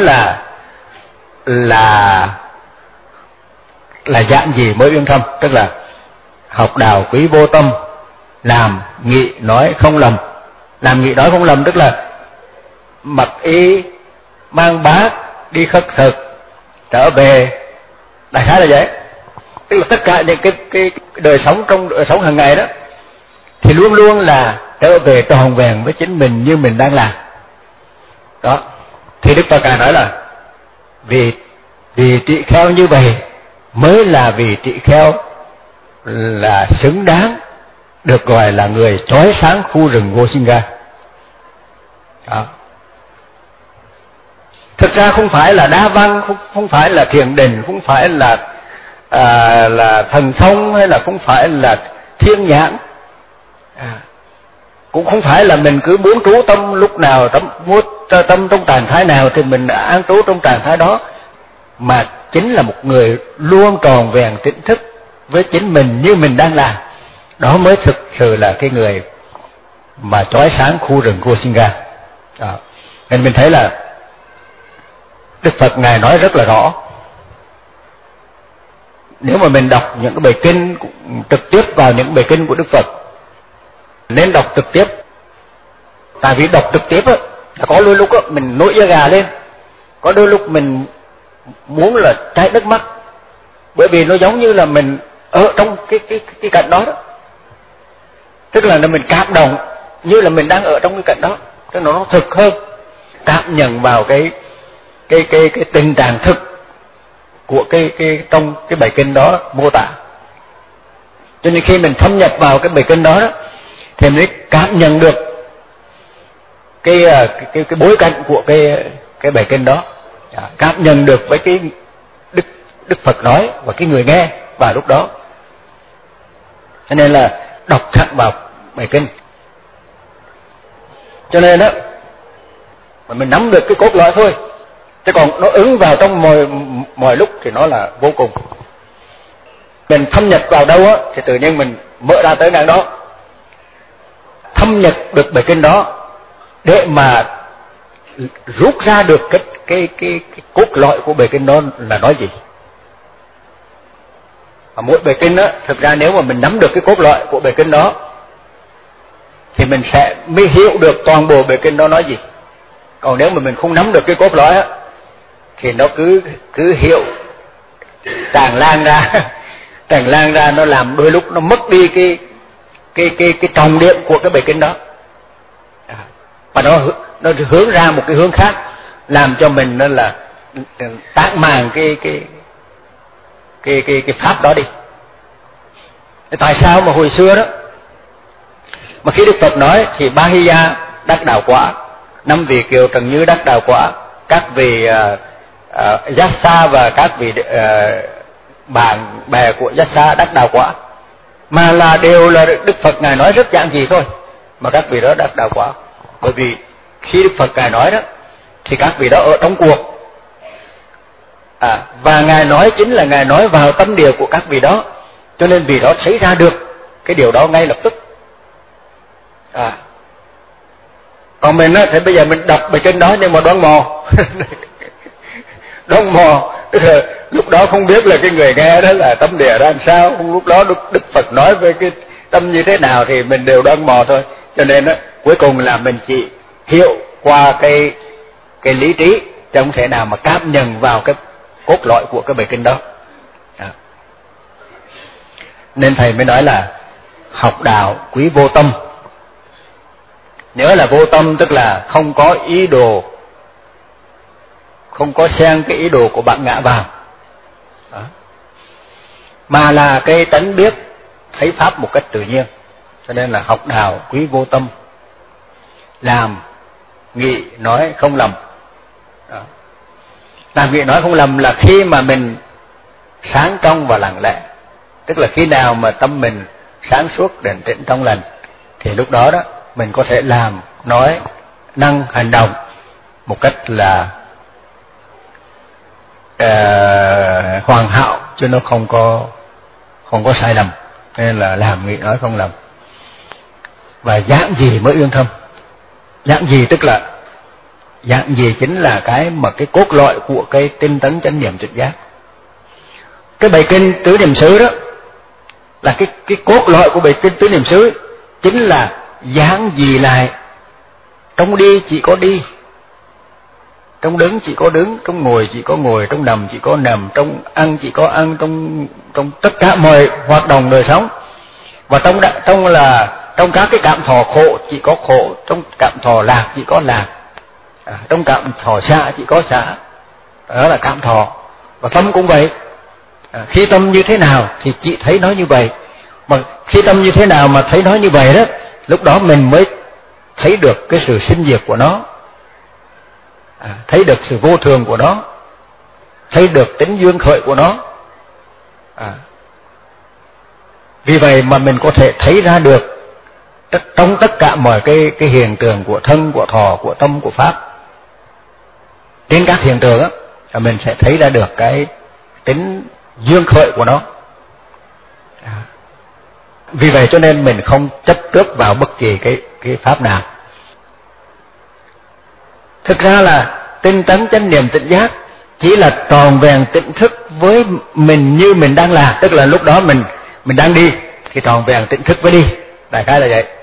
là giản dị mới uyên thâm, tức là học đạo quý vô tâm, làm nghị nói không lầm. Làm nghị nói không lầm tức là mặc y, mang bát, đi khất thực, trở về, đại khái là vậy. Tức là tất cả những cái đời sống trong đời sống hàng ngày đó thì luôn luôn là trở về tròn vẹn với chính mình như mình đang làm. Đó. Thì Đức Phật Ngài nói là vì tỳ kheo như vậy mới là vì tỳ kheo là xứng đáng được gọi là người chói sáng khu rừng vô sinh ra. Đó. Thực ra không phải là đa văn, không phải là thiền định, không phải là thần thông, hay là không phải là thiên nhãn, cũng không phải là mình cứ muốn trú tâm lúc nào, tâm trong trạng thái nào thì mình an trú trong trạng thái đó, mà chính là một người luôn tròn vẹn tỉnh thức với chính mình như mình đang làm. Đó mới thực sự là cái người mà chói sáng khu rừng vô sinh ra. Đó. Nên mình thấy là Đức Phật Ngài nói rất là rõ. Nếu mà mình đọc những cái bài kinh trực tiếp vào những bài kinh của Đức Phật, nên đọc trực tiếp. Tại vì đọc trực tiếp có đôi lúc mình nổi da gà lên, có đôi lúc mình muốn là chảy nước mắt, Bởi vì nó giống như là mình ở trong cái cảnh đó đó. Tức là mình cảm động như là mình đang ở trong cái cảnh đó, tức là nó thực hơn, cảm nhận vào cái tình trạng thực của trong cái bài kinh đó mô tả. Cho nên khi mình thâm nhập vào cái bài kinh đó đó, thì mình cảm nhận được cái bối cảnh của cái bài kinh đó, cảm nhận được với cái Đức Phật nói và cái người nghe vào lúc đó. Cho nên là đọc thẳng vào bài kinh. Cho nên đó mà mình nắm được cái cốt lõi thôi, chứ còn nó ứng vào trong mọi lúc thì nó là vô cùng. Mình thâm nhập vào đâu á thì tự nhiên mình mở ra tới ngàn đó, thâm nhập được bài kinh đó để mà rút ra được cái cốt lõi của bài kinh đó là nói gì. Và mỗi bài kinh đó, thực ra nếu mà mình nắm được cái cốt lõi của bài kinh đó thì mình sẽ mới hiểu được toàn bộ bài kinh đó nói gì. Còn nếu mà mình không nắm được cái cốt lõi á thì nó cứ hiểu tràn lan ra, nó làm đôi lúc nó mất đi cái trọng điểm của cái bài kinh đó, và nó hướng ra một cái hướng khác, làm cho mình nó là tán màng cái pháp đó đi. Tại sao mà hồi xưa đó mà khi Đức Phật nói thì Bahiya đắc đạo quả, 5 vị Kiều Trần Như đắc đạo quả, các vị Yassa và các vị bạn bè của Yassa đắc đạo quả, mà là đều là Đức Phật Ngài nói rất giản dị thôi mà các vị đó đắc đạo quả. Bởi vì khi Đức Phật Ngài nói đó thì các vị đó ở trong cuộc, và Ngài nói chính là Ngài nói vào tâm địa của các vị đó, cho nên vị đó thấy ra được cái điều đó ngay lập tức. Còn mình á thì bây giờ mình đọc bài kinh đó nhưng mà đoán mò đoán mò, tức là lúc đó không biết là cái người nghe đó là tâm địa ra làm sao, lúc đó Đức Phật nói với cái tâm như thế nào thì mình đều đoán mò thôi. Cho nên á cuối cùng là mình chỉ hiểu qua cái lý trí, chứ không thể nào mà cảm nhận vào cái cốt lõi của cái bài kinh đó. Nên thầy mới nói là học đạo quý vô tâm. Nhớ là vô tâm tức là không có ý đồ, không có xen cái ý đồ của bạn ngã vào, mà là cái tánh biết thấy pháp một cách tự nhiên. Cho nên là học đạo quý vô tâm, làm nghị nói không lầm. Làm nghị nói không lầm là khi mà mình sáng trong và lặng lẽ, tức là khi nào mà tâm mình sáng suốt định tĩnh trong lành thì lúc đó đó mình có thể làm, nói, năng, hành động một cách là hoàn hảo, chứ nó không có sai lầm. Nên là làm nghị nói không lầm. Và giảng gì mới yên thâm. Giảng gì tức là giảng gì chính là cái cốt lõi của cái tinh tấn chánh niệm trực giác. Cái bài kinh tứ niệm xứ đó là cái cốt lõi của bài kinh tứ niệm xứ, chính là giảng gì lại. Trong đi chỉ có đi, trong đứng chỉ có đứng, trong ngồi chỉ có ngồi, trong nằm chỉ có nằm, trong ăn chỉ có ăn, trong tất cả mọi hoạt động đời sống. Và trong các cái cảm thọ khổ chỉ có khổ, trong cảm thọ lạc chỉ có lạc, trong cảm thọ xả chỉ có xả. Đó là cảm thọ. Và tâm cũng vậy. Khi tâm như thế nào thì chỉ thấy nó như vậy. Mà khi tâm như thế nào mà thấy nó như vậy đó, lúc đó mình mới thấy được cái sự sinh diệt của nó, thấy được sự vô thường của nó, thấy được tính duyên khởi của nó. Vì vậy mà mình có thể thấy ra được trong tất cả mọi cái hiện tượng của thân, của thọ, của tâm, của pháp. Trên các hiện tượng á, mình sẽ thấy ra được cái tính duyên khởi của nó. Vì vậy cho nên mình không chấp trước vào bất kỳ cái pháp nào. Thực ra là tinh tấn chánh niệm tỉnh giác chỉ là tròn vẹn tỉnh thức với mình như mình đang là, tức là lúc đó mình đang đi thì tròn vẹn tỉnh thức với đi, đại khái là vậy.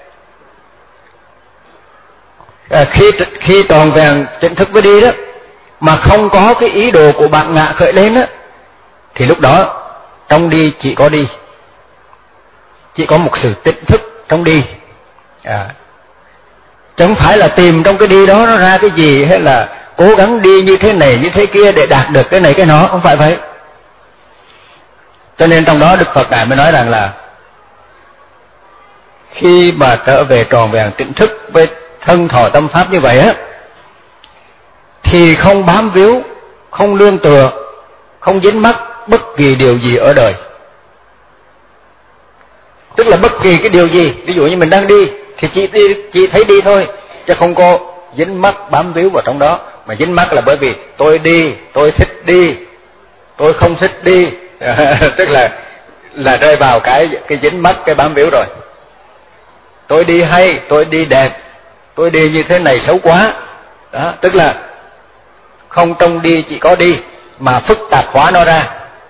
Khi tròn vẹn tỉnh thức với đi đó mà không có cái ý đồ của bạn ngã khởi lên đó, thì lúc đó trong đi chỉ có đi, chỉ có một sự tỉnh thức trong đi, chứ không phải là tìm trong cái đi đó nó ra cái gì, hay là cố gắng đi như thế này như thế kia để đạt được cái này cái nó, không phải vậy. Cho nên trong đó Đức Phật Ngài mới nói rằng là khi mà trở về tròn vẹn tỉnh thức với thân thọ tâm pháp như vậy á, thì không bám víu, không nương tựa, không dính mắc bất kỳ điều gì ở đời. Tức là bất kỳ cái điều gì, ví dụ như mình đang đi thì chỉ thấy đi thôi, chứ không có dính mắc bám víu vào trong đó. Mà dính mắc là bởi vì tôi đi, tôi thích đi, tôi không thích đi tức là rơi vào cái dính mắc, cái bám víu rồi. Tôi đi hay, tôi đi đẹp, tôi đi như thế này xấu quá. Đó, tức là không trong đi chỉ có đi, mà phức tạp hóa nó ra.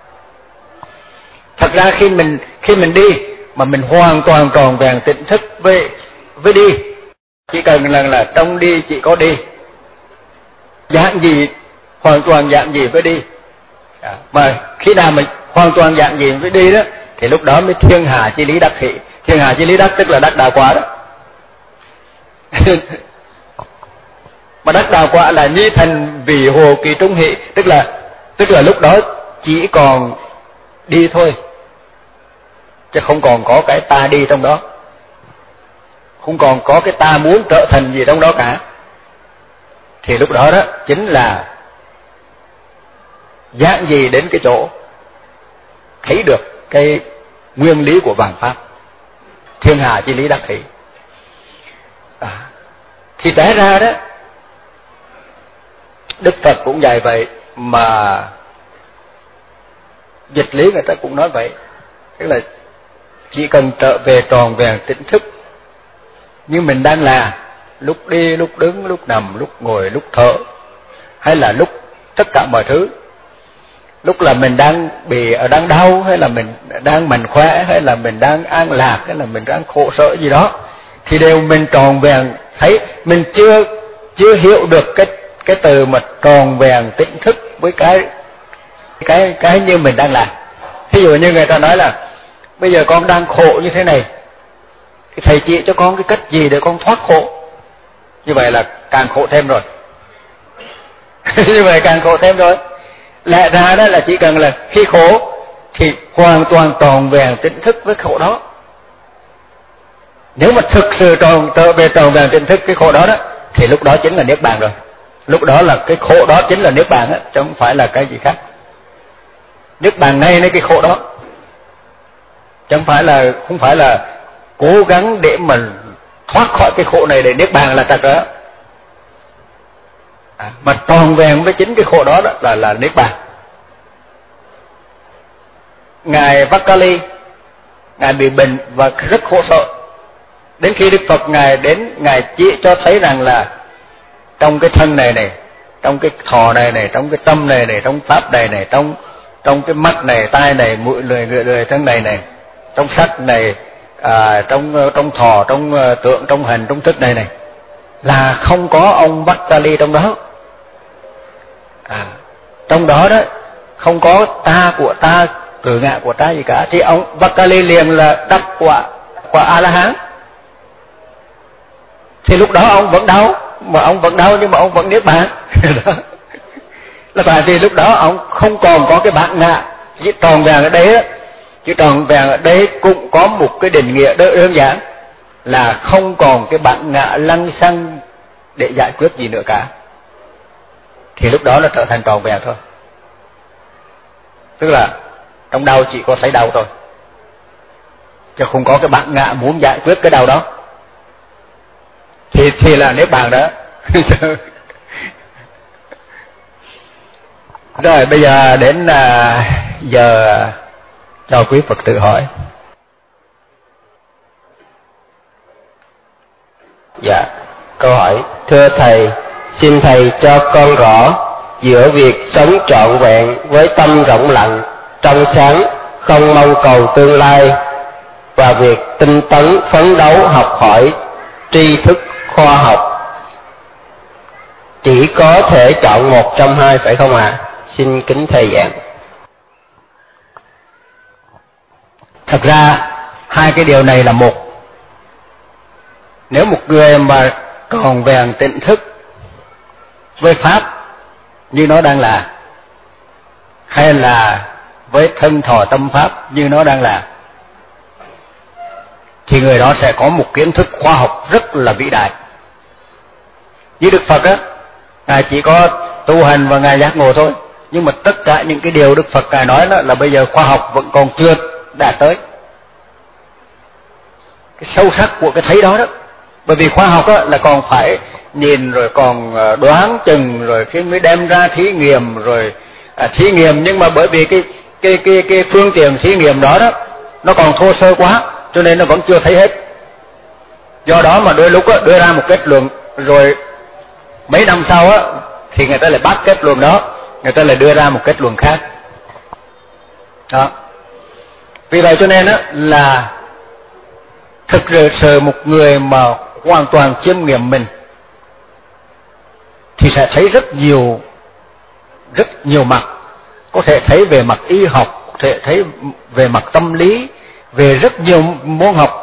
Thật ra khi mình đi mà mình hoàn toàn tròn vẹn tỉnh thức với đi, chỉ cần là trong đi chỉ có đi, dạng gì hoàn toàn dạng gì với đi. Mà khi nào mình hoàn toàn dạng gì với đi đó, thì lúc đó mới thiên hà chi lý đắc thị. Thiên hà chi lý đắc tức là đắc đạo quả đó. Mà đắc đạo quả là nhi thành vì hồ kỳ trung hỷ, tức là lúc đó chỉ còn đi thôi, chứ không còn có cái ta đi trong đó, không còn có cái ta muốn trở thành gì trong đó cả. Thì lúc đó đó chính là dạng gì đến cái chỗ thấy được cái nguyên lý của vạn pháp, thiên hà chi lý đắc thị. Thì té ra đó Đức Phật cũng dạy vậy, mà dịch lý người ta cũng nói vậy. Tức là chỉ cần trở về tròn vẹn tỉnh thức như mình đang là, lúc đi, lúc đứng, lúc nằm, lúc ngồi, lúc thở, hay là lúc tất cả mọi thứ, lúc là mình đang đau, hay là mình đang mạnh khỏe, hay là mình đang an lạc, hay là mình đang khổ sở gì đó, thì đều mình tròn vẹn thấy. Mình chưa hiểu được cái từ mà tròn vẹn tỉnh thức với cái như mình đang làm. Ví dụ như người ta nói là bây giờ con đang khổ như thế này, thì thầy chỉ cho con cái cách gì để con thoát khổ. Như vậy là càng khổ thêm rồi. Như vậy càng khổ thêm rồi. Lẽ ra đó là chỉ cần là khi khổ thì hoàn toàn tròn vẹn tỉnh thức với khổ đó. Nếu mà thực sự trở về tròn vẹn tỉnh thức cái khổ đó đó, thì lúc đó chính là niết bàn rồi. Lúc đó là cái khổ đó chính là niết bàn á, chứ không phải là cái gì khác. Niết bàn ngay cái khổ đó, chứ không phải là cố gắng để mà thoát khỏi cái khổ này để niết bàn là thật đó. Mà tròn vẹn với chính cái khổ đó, là niết bàn. Ngài Vakali, Ngài bị bệnh và rất khổ sở. Đến khi Đức Phật Ngài đến, Ngài chỉ cho thấy rằng là trong cái thân này, trong cái thọ này, trong cái tâm này, trong pháp này, trong cái mắt này, tai này, mũi lưỡi thân này, trong sắc này, trong thọ, trong tượng, trong hành, trong thức này, là không có ông Vakali trong đó. Trong đó đó không có ta của ta, tự ngã của ta gì cả. Thì ông Vakali liền là đắc quả A-la-hán. Thì lúc đó ông vẫn đau, nhưng mà ông vẫn niết bàn. Là tại vì lúc đó ông không còn có cái bản ngã. Chỉ tròn vẹn ở đấy á, chỉ tròn vẹn ở đấy cũng có một cái định nghĩa đơn giản là không còn cái bản ngã lăng xăng để giải quyết gì nữa cả. Thì lúc đó là trở thành tròn vẹn thôi. Tức là trong đau chỉ có thấy đau thôi, chứ không có cái bản ngã muốn giải quyết cái đau đó. Thì là niết bàn đó. Rồi bây giờ đến giờ cho quý Phật tử hỏi. Dạ, câu hỏi: thưa thầy, xin thầy cho con rõ giữa việc sống trọn vẹn với tâm rộng lặng, trong sáng, không mong cầu tương lai, và việc tinh tấn phấn đấu học hỏi tri thức khoa học, chỉ có thể chọn một trong hai phải không ạ? Xin kính thầy giảng. Thật ra hai cái điều này là một. Nếu một người mà tròn vẹn tỉnh thức với pháp như nó đang là, hay là với thân thọ tâm pháp như nó đang là, thì người đó sẽ có một kiến thức khoa học rất là vĩ đại. Như Đức Phật á, Ngài chỉ có tu hành và Ngài giác ngộ thôi, nhưng mà tất cả những cái điều Đức Phật Ngài nói đó là bây giờ khoa học vẫn còn chưa đạt tới cái sâu sắc của cái thấy đó đó. Bởi vì khoa học á là còn phải nhìn, rồi còn đoán chừng, rồi khi mới đem ra thí nghiệm, rồi thí nghiệm, nhưng mà bởi vì cái phương tiện thí nghiệm đó đó nó còn thô sơ quá, cho nên nó vẫn chưa thấy hết. Do đó mà đôi lúc á, đưa ra một kết luận, rồi mấy năm sau á thì người ta lại bắt kết luận đó, người ta lại đưa ra một kết luận khác đó. Vì vậy cho nên á là thực sự một người mà hoàn toàn chiêm nghiệm mình thì sẽ thấy rất nhiều mặt. Có thể thấy về mặt y học, có thể thấy về mặt tâm lý, về rất nhiều môn học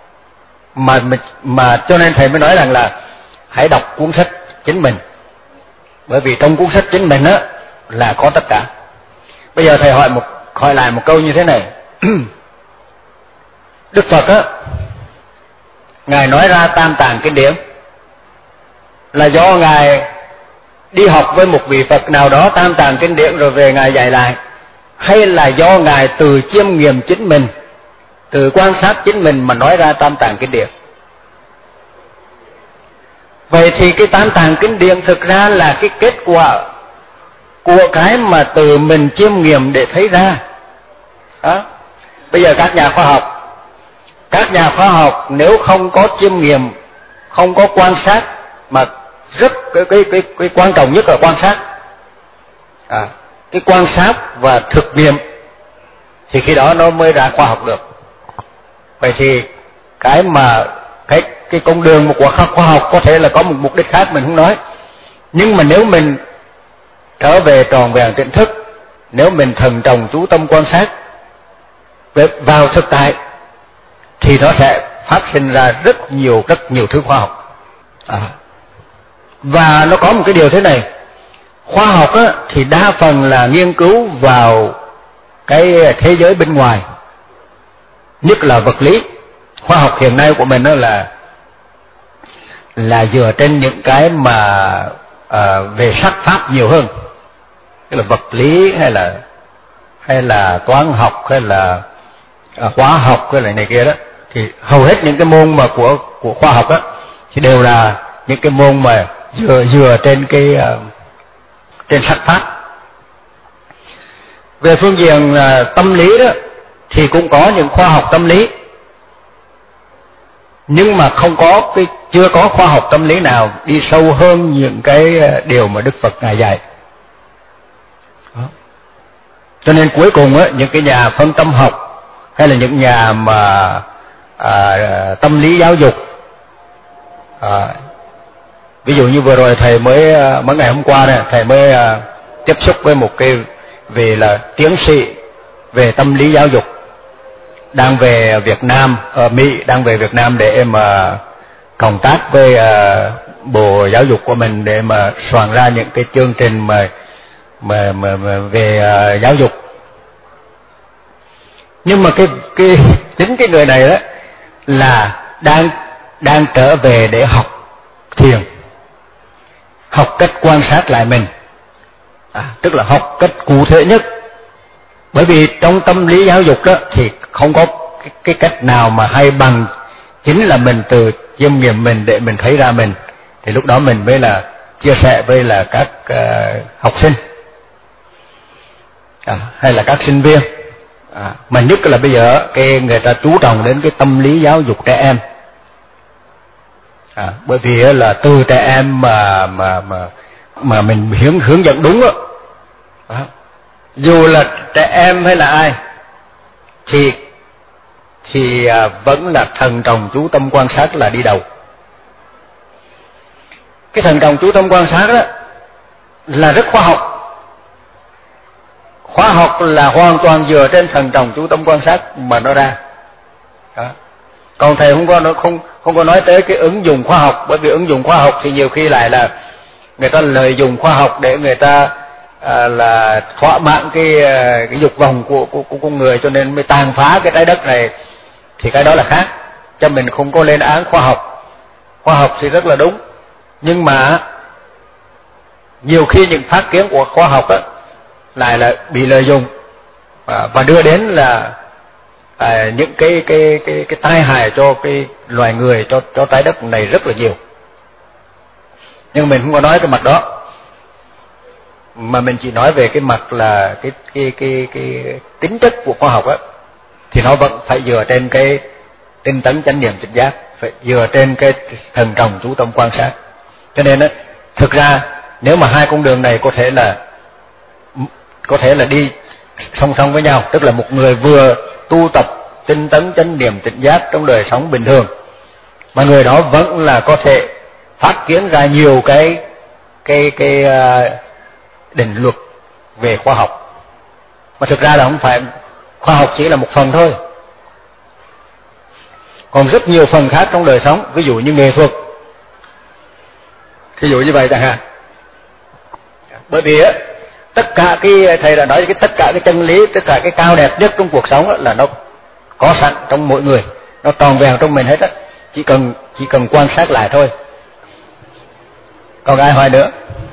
mà cho nên thầy mới nói rằng là hãy đọc cuốn sách chính mình. Bởi vì trong cuốn sách chính mình á là có tất cả. Bây giờ thầy hỏi lại một câu như thế này. Đức Phật á, Ngài nói ra Tam Tạng Kinh Điển là do Ngài đi học với một vị Phật nào đó Tam Tạng Kinh Điển rồi về Ngài dạy lại, hay là do Ngài từ chiêm nghiệm chính mình, từ quan sát chính mình mà nói ra Tam Tạng Kinh Điển? Vậy thì cái Tam Tạng Kinh Điển thực ra là cái kết quả của cái mà từ mình chiêm nghiệm để thấy ra đó. Bây giờ các nhà khoa học nếu không có chiêm nghiệm, không có quan sát, mà rất cái quan trọng nhất là quan sát, cái quan sát và thực nghiệm, thì khi đó nó mới ra khoa học được. Vậy thì cái con đường của khoa học có thể là có một mục đích khác mình không nói, nhưng mà nếu mình trở về tròn vẹn tỉnh thức, nếu mình thần trọng chú tâm quan sát vào thực tại, thì nó sẽ phát sinh ra rất nhiều thứ khoa học. Và nó có một cái điều thế này, khoa học á, thì đa phần là nghiên cứu vào cái thế giới bên ngoài, nhất là vật lý. Khoa học hiện nay của mình đó là dựa trên những cái mà về sắc pháp nhiều hơn, tức là vật lý hay là toán học, hay là hóa học, hay là này kia đó. Thì hầu hết những cái môn mà của khoa học đó thì đều là những cái môn mà dựa trên trên sắc pháp. Về phương diện tâm lý đó thì cũng có những khoa học tâm lý, nhưng mà chưa có khoa học tâm lý nào đi sâu hơn những cái điều mà Đức Phật Ngài dạy. Cho nên cuối cùng á, những cái nhà phân tâm học hay là những nhà mà tâm lý giáo dục, ví dụ như vừa rồi thầy mới mấy ngày hôm qua này thầy mới tiếp xúc với một cái về là tiến sĩ về tâm lý giáo dục, đang về Việt Nam, ở Mỹ, đang về Việt Nam để mà cộng tác với bộ giáo dục của mình để mà soạn ra những cái chương trình mà về giáo dục. Nhưng mà chính cái người này đó là đang trở về để học thiền, học cách quan sát lại mình, tức là học cách cụ thể nhất. Bởi vì trong tâm lý giáo dục đó thì không có cái cách nào mà hay bằng chính là mình từ chiêm nghiệm mình để mình thấy ra mình. Thì lúc đó mình mới là chia sẻ với là các học sinh hay là các sinh viên, mà nhất là bây giờ người ta chú trọng đến cái tâm lý giáo dục trẻ em. Bởi vì là từ trẻ em mà mình hướng dẫn đúng đó, dù là trẻ em hay là ai thì vẫn là thần trọng chú tâm quan sát là đi đầu. Cái thần trọng chú tâm quan sát đó là rất khoa học. Khoa học là hoàn toàn dựa trên thần trọng chú tâm quan sát mà nó ra. Đó. Còn thầy không có nói tới cái ứng dụng khoa học, bởi vì ứng dụng khoa học thì nhiều khi lại là người ta lợi dụng khoa học để người ta là thỏa mãn cái dục vọng của con người, cho nên mới tàn phá cái trái đất này, thì cái đó là khác. Cho mình không có lên án khoa học. Khoa học thì rất là đúng, nhưng mà nhiều khi những phát kiến của khoa học á lại là bị lợi dụng và đưa đến là những cái tai hại cho cái loài người, cho trái đất này rất là nhiều. Nhưng mình không có nói cái mặt đó, mà mình chỉ nói về cái mặt là cái tính chất của khoa học á, thì nó vẫn phải dựa trên cái tinh tấn chánh niệm tỉnh giác, phải dựa trên cái thần trọng chú tâm quan sát. Cho nên á, thực ra nếu mà hai con đường này có thể là đi song song với nhau, tức là một người vừa tu tập tinh tấn chánh niệm tỉnh giác trong đời sống bình thường, mà người đó vẫn là có thể phát kiến ra nhiều cái định luật về khoa học. Mà thực ra là không phải, khoa học chỉ là một phần thôi, còn rất nhiều phần khác trong đời sống, ví dụ như nghệ thuật, ví dụ như vậy chẳng hạn. Bởi vì á, tất cả cái thầy đã nói, tất cả cái chân lý, tất cả cái cao đẹp nhất trong cuộc sống á, là nó có sẵn trong mỗi người, nó tròn vẹn trong mình hết á, chỉ cần quan sát lại thôi. Còn ai hỏi nữa?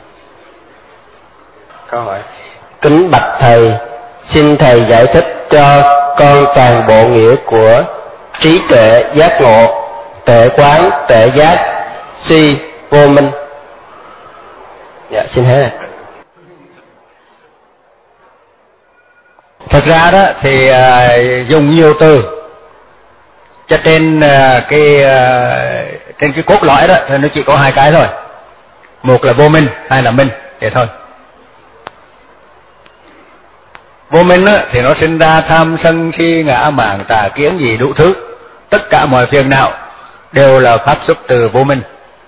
Câu hỏi: kính bạch thầy, xin thầy giải thích cho con toàn bộ nghĩa của trí tuệ, giác ngộ, tuệ quán, tuệ giác, si, vô minh. Dạ, xin hết. Thật ra đó thì dùng nhiều từ cho trên cái cốt lõi đó thì nó chỉ có hai cái thôi, một là vô minh, hai là minh, vậy thôi. Vô minh á, thì nó sinh ra tham sân si ngã mạn tà kiến gì đủ thứ, tất cả mọi phiền não đều là phát xuất từ vô minh.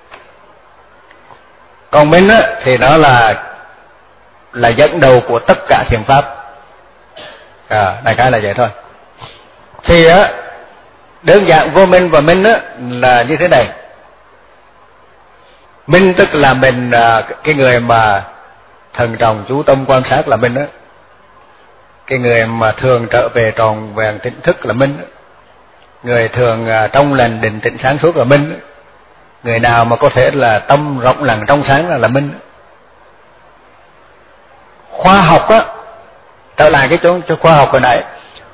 Còn minh á, thì nó là dẫn đầu của tất cả thiện pháp. Đại khái là vậy thôi. Thì á, đơn giản vô minh và minh á là như thế này. Minh tức là mình, cái người mà thần trọng chú tâm quan sát là minh á. Cái người mà thường trở về tròn vẹn tỉnh thức là minh á. Người thường trong lành định tĩnh sáng suốt là minh á. Người nào mà có thể là tâm rộng lặng trong sáng là minh á. Khoa học á, trở lại cái chỗ khoa học hồi nãy,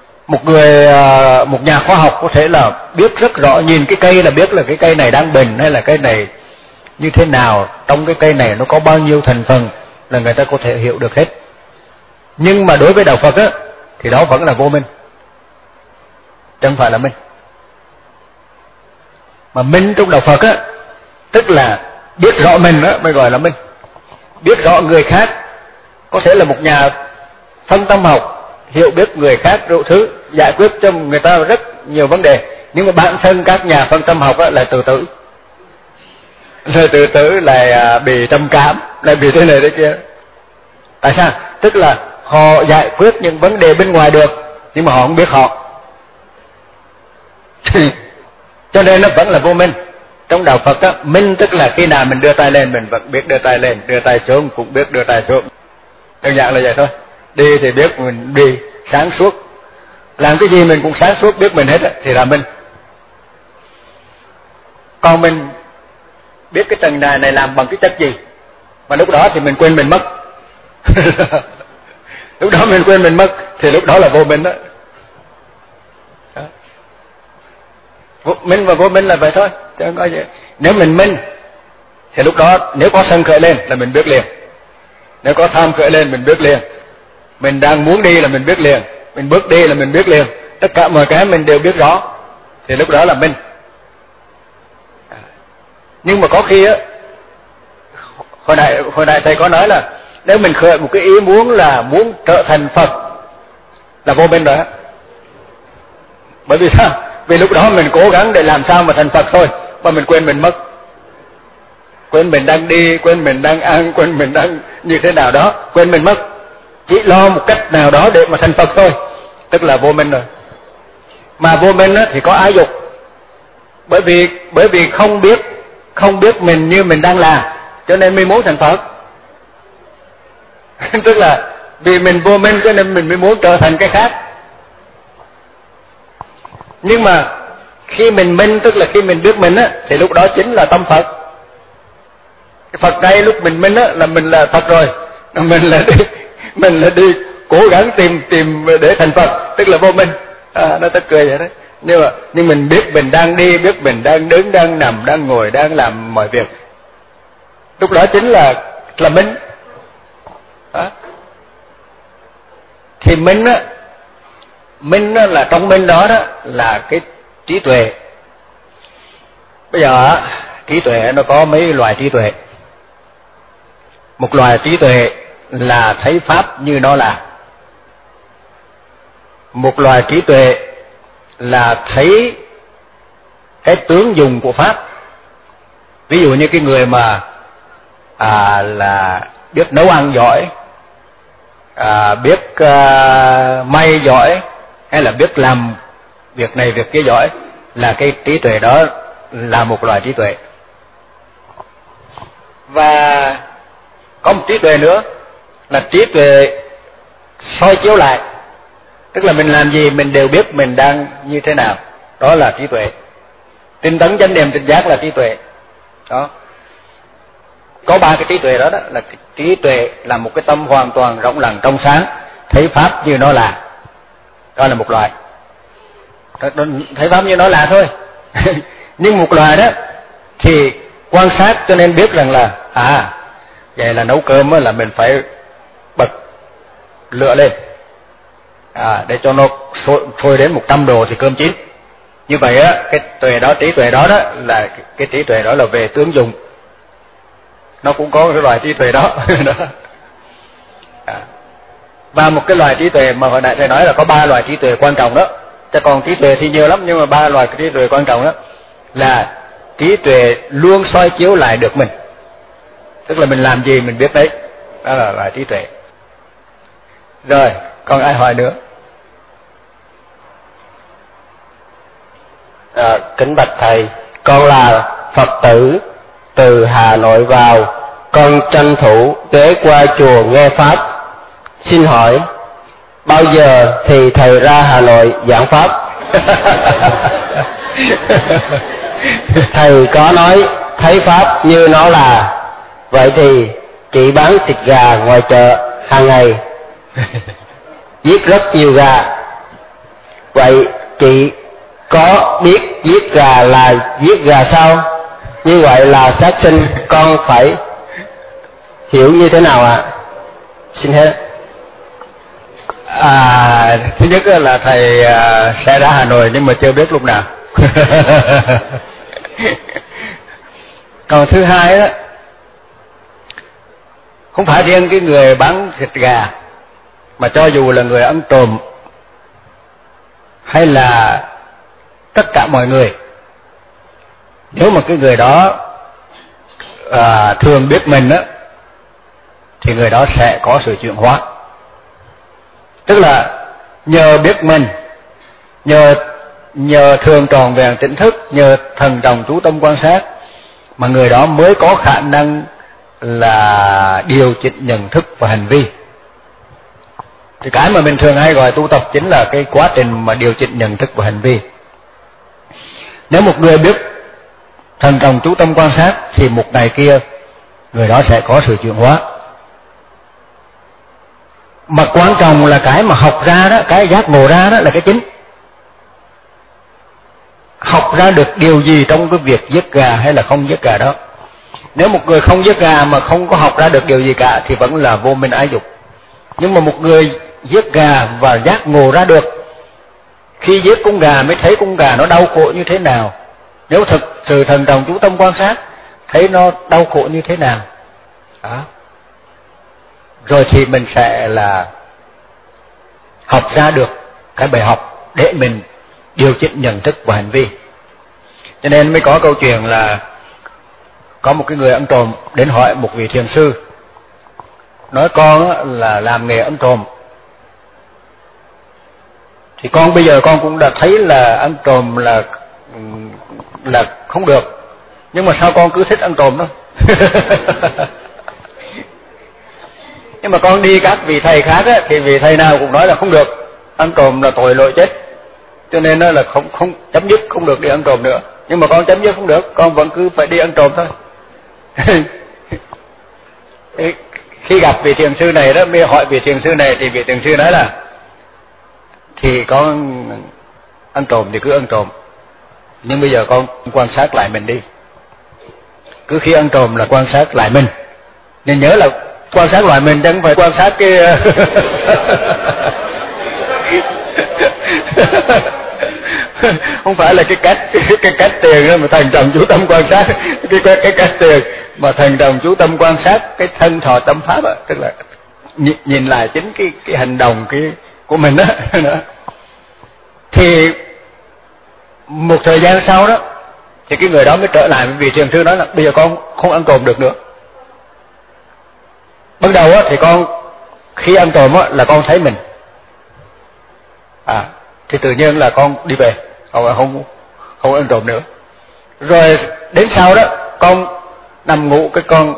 một nhà khoa học có thể là biết rất rõ, nhìn cái cây là biết là cái cây này đang bền hay là cây này như thế nào, trong cái cây này nó có bao nhiêu thành phần, là người ta có thể hiểu được hết. Nhưng mà đối với đạo Phật á, thì đó vẫn là vô minh, chẳng phải là minh. Mà minh trong đạo Phật á, tức là biết rõ mình á mới gọi là minh. Biết rõ người khác, có thể là một nhà phân tâm học hiểu biết người khác đủ thứ, giải quyết cho người ta rất nhiều vấn đề, nhưng mà bản thân các nhà phân tâm học á, là tự tử lại bị trầm cảm, lại bị thế này thế kia. Tại sao? Tức là họ giải quyết những vấn đề bên ngoài được, nhưng mà họ không biết họ. Cho nên nó vẫn là vô minh. Trong đạo Phật á, minh tức là khi nào mình đưa tay lên mình vẫn biết đưa tay lên, đưa tay xuống cũng biết đưa tay xuống. Đơn giản là vậy thôi. Đi thì biết mình đi sáng suốt, làm cái gì mình cũng sáng suốt, biết mình hết á, thì là minh. Còn mình biết cái trần đài này làm bằng cái chất gì, mà lúc đó thì mình quên mình mất. Lúc đó mình quên mình mất thì lúc đó là vô minh đó. Minh và vô minh là vậy thôi, chứ không có gì. Nếu mình minh thì lúc đó nếu có sân khởi lên là mình biết liền, nếu có tham khởi lên mình biết liền, mình đang muốn đi là mình biết liền, mình bước đi là mình biết liền, tất cả mọi cái mình đều biết rõ, thì lúc đó là minh. Nhưng mà có khi á, hồi nãy thầy có nói là nếu mình khởi một cái ý muốn là muốn trở thành Phật là vô minh rồi á. Bởi vì sao? Vì lúc đó mình cố gắng để làm sao mà thành Phật thôi, mà mình quên mình mất, quên mình đang đi, quên mình đang ăn, quên mình đang như thế nào đó, quên mình mất, chỉ lo một cách nào đó để mà thành Phật thôi, tức là vô minh rồi. Mà vô minh á, thì có ái dục, bởi vì không biết mình như mình đang làm, cho nên mới muốn thành Phật. Tức là vì mình vô minh cho nên mình mới muốn trở thành cái khác. Nhưng mà khi mình minh, tức là khi mình biết mình á, thì lúc đó chính là tâm Phật. Cái Phật đây lúc mình minh á là mình là Phật rồi, mình là đi cố gắng tìm để thành Phật, tức là vô minh. Nó tức cười vậy đấy. Nhưng mình biết mình đang đi, biết mình đang đứng, đang nằm, đang ngồi, đang làm mọi việc, lúc đó chính là minh. Thì minh á là trong minh đó là cái trí tuệ. Bây giờ trí tuệ nó có mấy loại trí tuệ. Một loại trí tuệ là thấy pháp như nó là. Một loại trí tuệ là thấy cái tướng dùng của pháp. Ví dụ như cái người mà là biết nấu ăn giỏi, biết may giỏi, hay là biết làm việc này việc kia giỏi, là cái trí tuệ đó là một loại trí tuệ. Và có một trí tuệ nữa là trí tuệ soi chiếu lại, tức là mình làm gì mình đều biết mình đang như thế nào, đó là trí tuệ. Tinh tấn chánh niệm tỉnh giác là trí tuệ đó. Có ba cái trí tuệ đó, là trí tuệ là một cái tâm hoàn toàn rộng lặng trong sáng, thấy pháp như nó là, đó là một loại. Thấy pháp như nó là thôi. Nhưng một loại đó thì quan sát cho nên biết rằng là vậy là nấu cơm là mình phải bật lửa lên để cho nó sôi đến 100 độ thì cơm chín. Như vậy á, cái tuệ đó, trí tuệ đó là cái trí tuệ đó là về tướng dùng. Nó cũng có cái loại trí tuệ đó. Và một cái loại trí tuệ mà hồi nãy thầy nói là có 3 loại trí tuệ quan trọng đó. Chứ còn trí tuệ thì nhiều lắm, nhưng mà 3 loại trí tuệ quan trọng đó là trí tuệ luôn soi chiếu lại được mình, tức là mình làm gì mình biết đấy, đó là loại trí tuệ. Rồi, còn ai hỏi nữa? Kính bạch thầy, con là Phật tử từ Hà Nội vào, con tranh thủ ghé qua chùa nghe pháp. Xin hỏi bao giờ thì thầy ra Hà Nội giảng pháp? Thầy có nói thấy pháp như nó là, vậy thì chị bán thịt gà ngoài chợ hàng ngày, giết rất nhiều gà, vậy chị có biết giết gà là giết gà sao? Như vậy là sát sinh, con phải hiểu như thế nào ạ? Xin hết. Thứ nhất là thầy sẽ ra Hà Nội nhưng mà chưa biết lúc nào. Còn thứ hai đó, không phải riêng cái người bán thịt gà, mà cho dù là người ăn trộm hay là tất cả mọi người, nếu mà cái người đó thường biết mình á, thì người đó sẽ có sự chuyển hóa. Tức là nhờ biết mình, nhờ thường tròn vẹn tỉnh thức, nhờ thần trọng chú tâm quan sát, mà người đó mới có khả năng là điều chỉnh nhận thức và hành vi. Thì cái mà mình thường hay gọi tu tập chính là cái quá trình mà điều chỉnh nhận thức và hành vi. Nếu một người biết thần trọng chú tâm quan sát thì một ngày kia người đó sẽ có sự chuyển hóa. Mà quan trọng là cái mà học ra đó, cái giác ngộ ra đó là cái chính. Học ra được điều gì trong cái việc giết gà hay là không giết gà đó. Nếu một người không giết gà mà không có học ra được điều gì cả thì vẫn là vô minh ái dục. Nhưng mà một người giết gà và giác ngộ ra được, khi giết con gà mới thấy con gà nó đau khổ như thế nào. Nếu thực sự thần trọng chú tâm quan sát, thấy nó đau khổ như thế nào đó. Rồi thì mình sẽ là học ra được cái bài học để mình điều chỉnh nhận thức và hành vi. Cho nên mới có câu chuyện là có một cái người ăn trộm đến hỏi một vị thiền sư, nói con là làm nghề ăn trộm Thì con bây giờ con cũng đã thấy là ăn trộm là không được, nhưng mà sao con cứ thích ăn trộm đó? Nhưng mà con đi các vị thầy khác á, thì vị thầy nào cũng nói là không được, ăn trộm là tội lỗi chết, cho nên nó là không chấm dứt không được đi ăn trộm nữa. Nhưng mà con chấm dứt không được, con vẫn cứ phải đi ăn trộm thôi. Khi gặp vị thiền sư này đó, mới hỏi vị thiền sư này, thì vị thiền sư nói là thì con ăn trộm thì cứ ăn trộm, nhưng bây giờ con quan sát lại mình đi. Cứ khi ăn trộm là quan sát lại mình, nên nhớ là quan sát lại mình chứ không phải quan sát cái không phải là cái cách tiền đó mà thần trọng chú tâm quan sát cái cách tiền, mà thần trọng chú tâm quan sát cái thân thọ tâm pháp á, tức là nhìn lại chính cái hành động của mình đó. Thì một thời gian sau đó thì cái người đó mới trở lại với vị thiền sư, nói là bây giờ con không ăn trộm được nữa. Ban đầu á thì con khi ăn trộm á là con thấy mình, thì tự nhiên là con đi về, không ăn trộm nữa. Rồi đến sau đó con nằm ngủ, cái con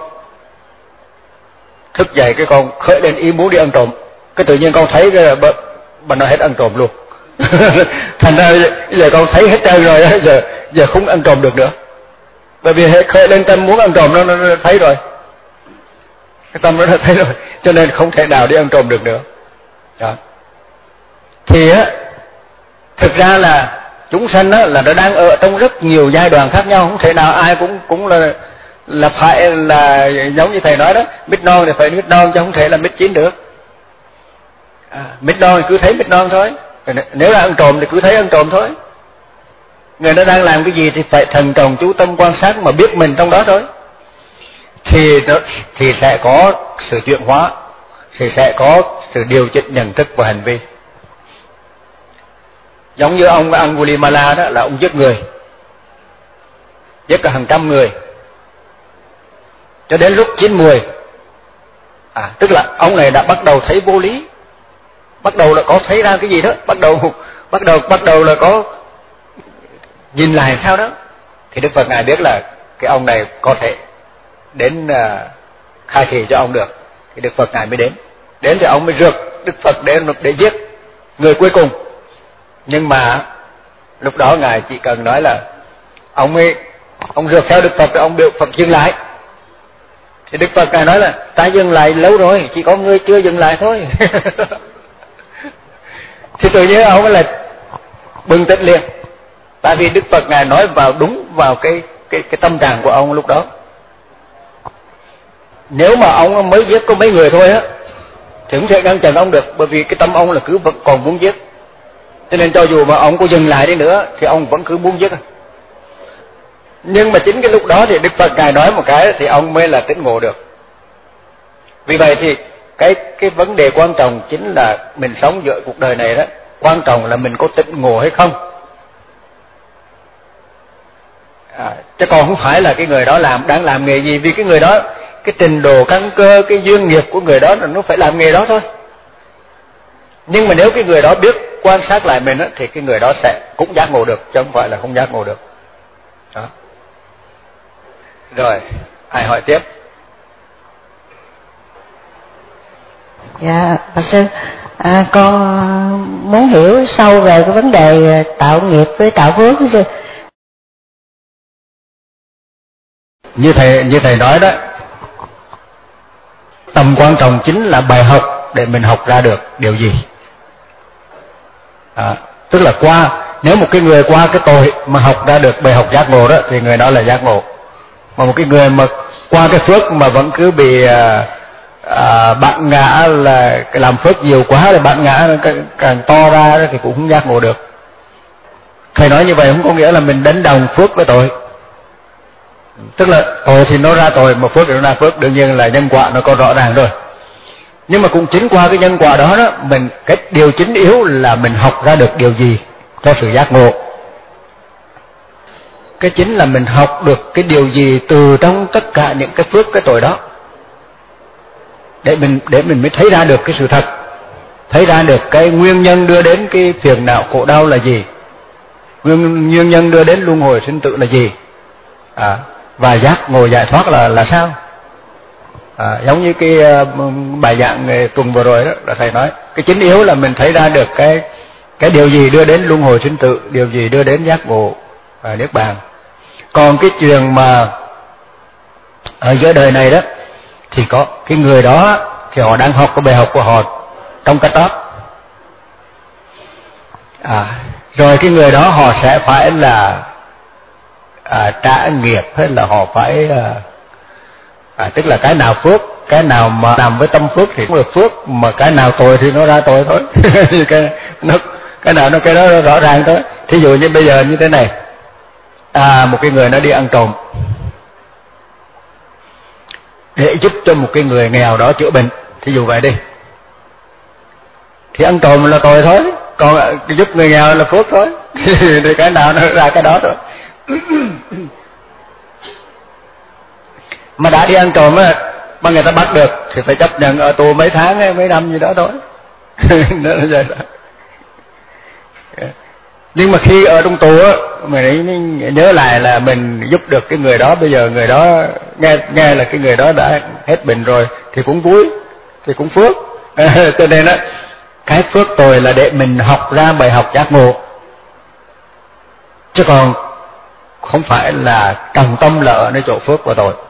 thức dậy, cái con khởi lên ý muốn đi ăn trộm, cái tự nhiên con thấy cái bà nó hết ăn trộm luôn. Thành ra bây giờ con thấy hết trơn rồi, giờ không ăn trộm được nữa, bởi vì khởi lên tâm muốn ăn trộm nó thấy rồi, cái tâm nó đã thấy rồi, cho nên không thể nào đi ăn trộm được nữa. Đó. Thì á, thực ra là chúng sanh á là nó đang ở trong rất nhiều giai đoạn khác nhau, không thể nào ai cũng là phải là giống như thầy nói đó, mít non thì phải mít non chứ không thể là mít chín được. Mít non thì cứ thấy mít non thôi, nếu là ăn trộm thì cứ thấy ăn trộm thôi. Người nó đang làm cái gì thì phải thần trọng chú tâm quan sát mà biết mình trong đó thôi, thì sẽ có sự chuyển hóa, thì sẽ có sự điều chỉnh nhận thức và hành vi. Giống như ông Angulimala đó, là ông giết người, giết cả hàng trăm người, cho đến lúc chín mùi, tức là ông này đã bắt đầu thấy vô lý, bắt đầu là có thấy ra cái gì đó, bắt đầu là có nhìn lại sao đó, thì Đức Phật ngài biết là cái ông này có thể đến khai thị cho ông được, thì Đức Phật ngài mới đến thì ông mới rước Đức Phật để giết người cuối cùng. Nhưng mà lúc đó ngài chỉ cần nói là ông rước theo Đức Phật rồi ông được Phật dừng lại, thì Đức Phật ngài nói là ta dừng lại lâu rồi, chỉ có ngươi chưa dừng lại thôi. Thì tự nhiên ông là bừng tỉnh liền, tại vì Đức Phật ngài nói đúng vào cái tâm trạng của ông lúc đó. Nếu mà ông mới giết có mấy người thôi á thì không thể ngăn chặn ông được, bởi vì cái tâm ông là cứ vẫn còn muốn giết, cho nên cho dù mà ông có dừng lại đi nữa thì ông vẫn cứ muốn giết. Nhưng mà chính cái lúc đó thì Đức Phật ngài nói một cái thì ông mới là tỉnh ngộ được. Vì vậy thì cái vấn đề quan trọng chính là mình sống giữa cuộc đời này đó, quan trọng là mình có tỉnh ngộ hay không. Chứ còn không phải là cái người đó đang làm nghề gì, vì cái người đó cái trình độ căn cơ, cái duyên nghiệp của người đó là nó phải làm nghề đó thôi. Nhưng mà nếu cái người đó biết quan sát lại mình đó, thì cái người đó sẽ cũng giác ngộ được, chứ không phải là không giác ngộ được. Đó. Rồi, ai hỏi tiếp? Dạ, Bạch Sư, con muốn hiểu sâu về cái vấn đề tạo nghiệp với tạo phước đó sư. Như thầy nói đó, tầm quan trọng chính là bài học để mình học ra được điều gì. Tức là nếu một cái người qua cái tội mà học ra được bài học giác ngộ đó thì người đó là giác ngộ. Mà một cái người mà qua cái phước mà vẫn cứ bị bạn ngã, là làm phước nhiều quá rồi bạn ngã càng to ra đó, thì cũng không giác ngộ được. Thầy nói như vậy không có nghĩa là mình đánh đồng phước với tội. Tức là tội thì nó ra tội, mà phước thì nó ra phước, đương nhiên là nhân quả nó có rõ ràng rồi. Nhưng mà cũng chính qua cái nhân quả đó cái điều chính yếu là mình học ra được điều gì cho sự giác ngộ. Cái chính là mình học được cái điều gì từ trong tất cả những cái phước cái tội đó, để mình mới thấy ra được cái sự thật. thấy ra được cái nguyên nhân đưa đến cái phiền não khổ đau là gì, nguyên nhân đưa đến luân hồi sinh tử là gì, và giác ngộ giải thoát là sao. Giống như cái bài giảng tuần vừa rồi đó là thầy nói, cái chính yếu là mình thấy ra được cái điều gì đưa đến luân hồi sinh tử, điều gì đưa đến giác ngộ niết bàn. Còn cái chuyện mà ở giữa đời này đó thì có cái người đó thì họ đang học cái bài học của họ trong cái top, rồi cái người đó họ sẽ phải là trả nghiệp, hay là họ phải tức là cái nào phước, cái nào mà làm với tâm phước thì cũng được phước, mà cái nào tội thì nó ra tội thôi. cái nào nó cái đó rõ ràng thôi. Thí dụ như bây giờ như thế này, một cái người nó đi ăn trộm để giúp cho một cái người nghèo đó chữa bệnh, thí dụ vậy đi, thì ăn trộm là tội thôi, còn giúp người nghèo là phước thôi. Thì cái nào nó ra cái đó thôi. Mà đã đi ăn trộm á, mà người ta bắt được thì phải chấp nhận ở tù mấy tháng mấy năm gì đó thôi. Nó là vậy đó. Nhưng mà khi ở trong tù á, mình nhớ lại là mình giúp được cái người đó, bây giờ người đó nghe là cái người đó đã hết bệnh rồi thì cũng vui, thì cũng phước. Cho nên á, cái phước tội là để mình học ra bài học giác ngộ, chứ còn không phải là trọng tâm là ở nơi chỗ phước và tội.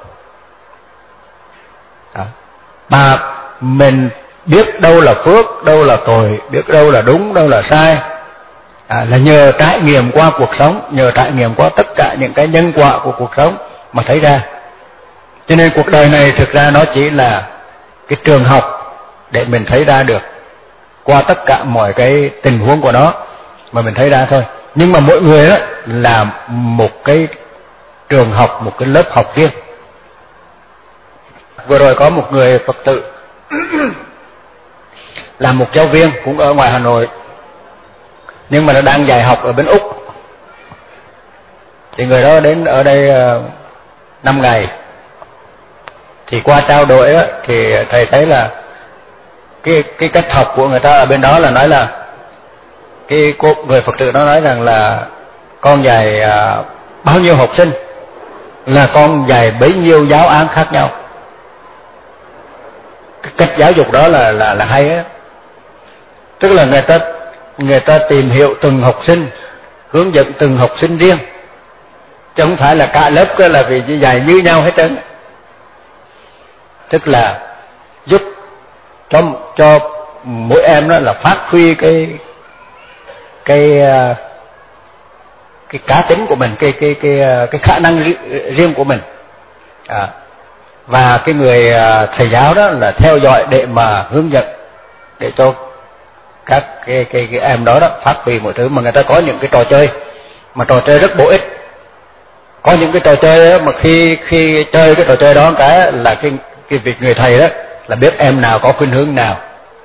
Mà mình biết đâu là phước, đâu là tội, biết đâu là đúng, đâu là sai, là nhờ trải nghiệm qua cuộc sống, nhờ trải nghiệm qua tất cả những cái nhân quả của cuộc sống mà thấy ra. Cho nên cuộc đời này thực ra nó chỉ là cái trường học để mình thấy ra được qua tất cả mọi cái tình huống của nó mà mình thấy ra thôi. Nhưng mà mỗi người đó là một cái trường học, một cái lớp học riêng. Vừa rồi có một người Phật tử là một giáo viên cũng ở ngoài Hà Nội, nhưng mà nó đang dạy học ở bên Úc. Thì người đó đến ở đây 5 ngày. Thì qua trao đổi á, thì thầy thấy là cái cách học của người ta ở bên đó là nói là cái cô người Phật tử nó nói rằng là con dạy bao nhiêu học sinh là con dạy bấy nhiêu giáo án khác nhau. Cái cách giáo dục đó là hay á. Tức là người ta tìm hiểu từng học sinh, hướng dẫn từng học sinh riêng, chứ không phải là cả lớp cơ là vì dạy như nhau hết trơn. Tức là giúp cho mỗi em đó là phát huy cái cá tính của mình, cái khả năng riêng của mình. Và cái người thầy giáo đó là theo dõi để mà hướng dẫn, để cho các cái em đó phát huy mọi thứ. Mà người ta có những cái trò chơi mà trò chơi rất bổ ích. Có những cái trò chơi đó mà khi chơi cái trò chơi đó cái là cái việc người thầy đó là biết em nào có khuynh hướng nào.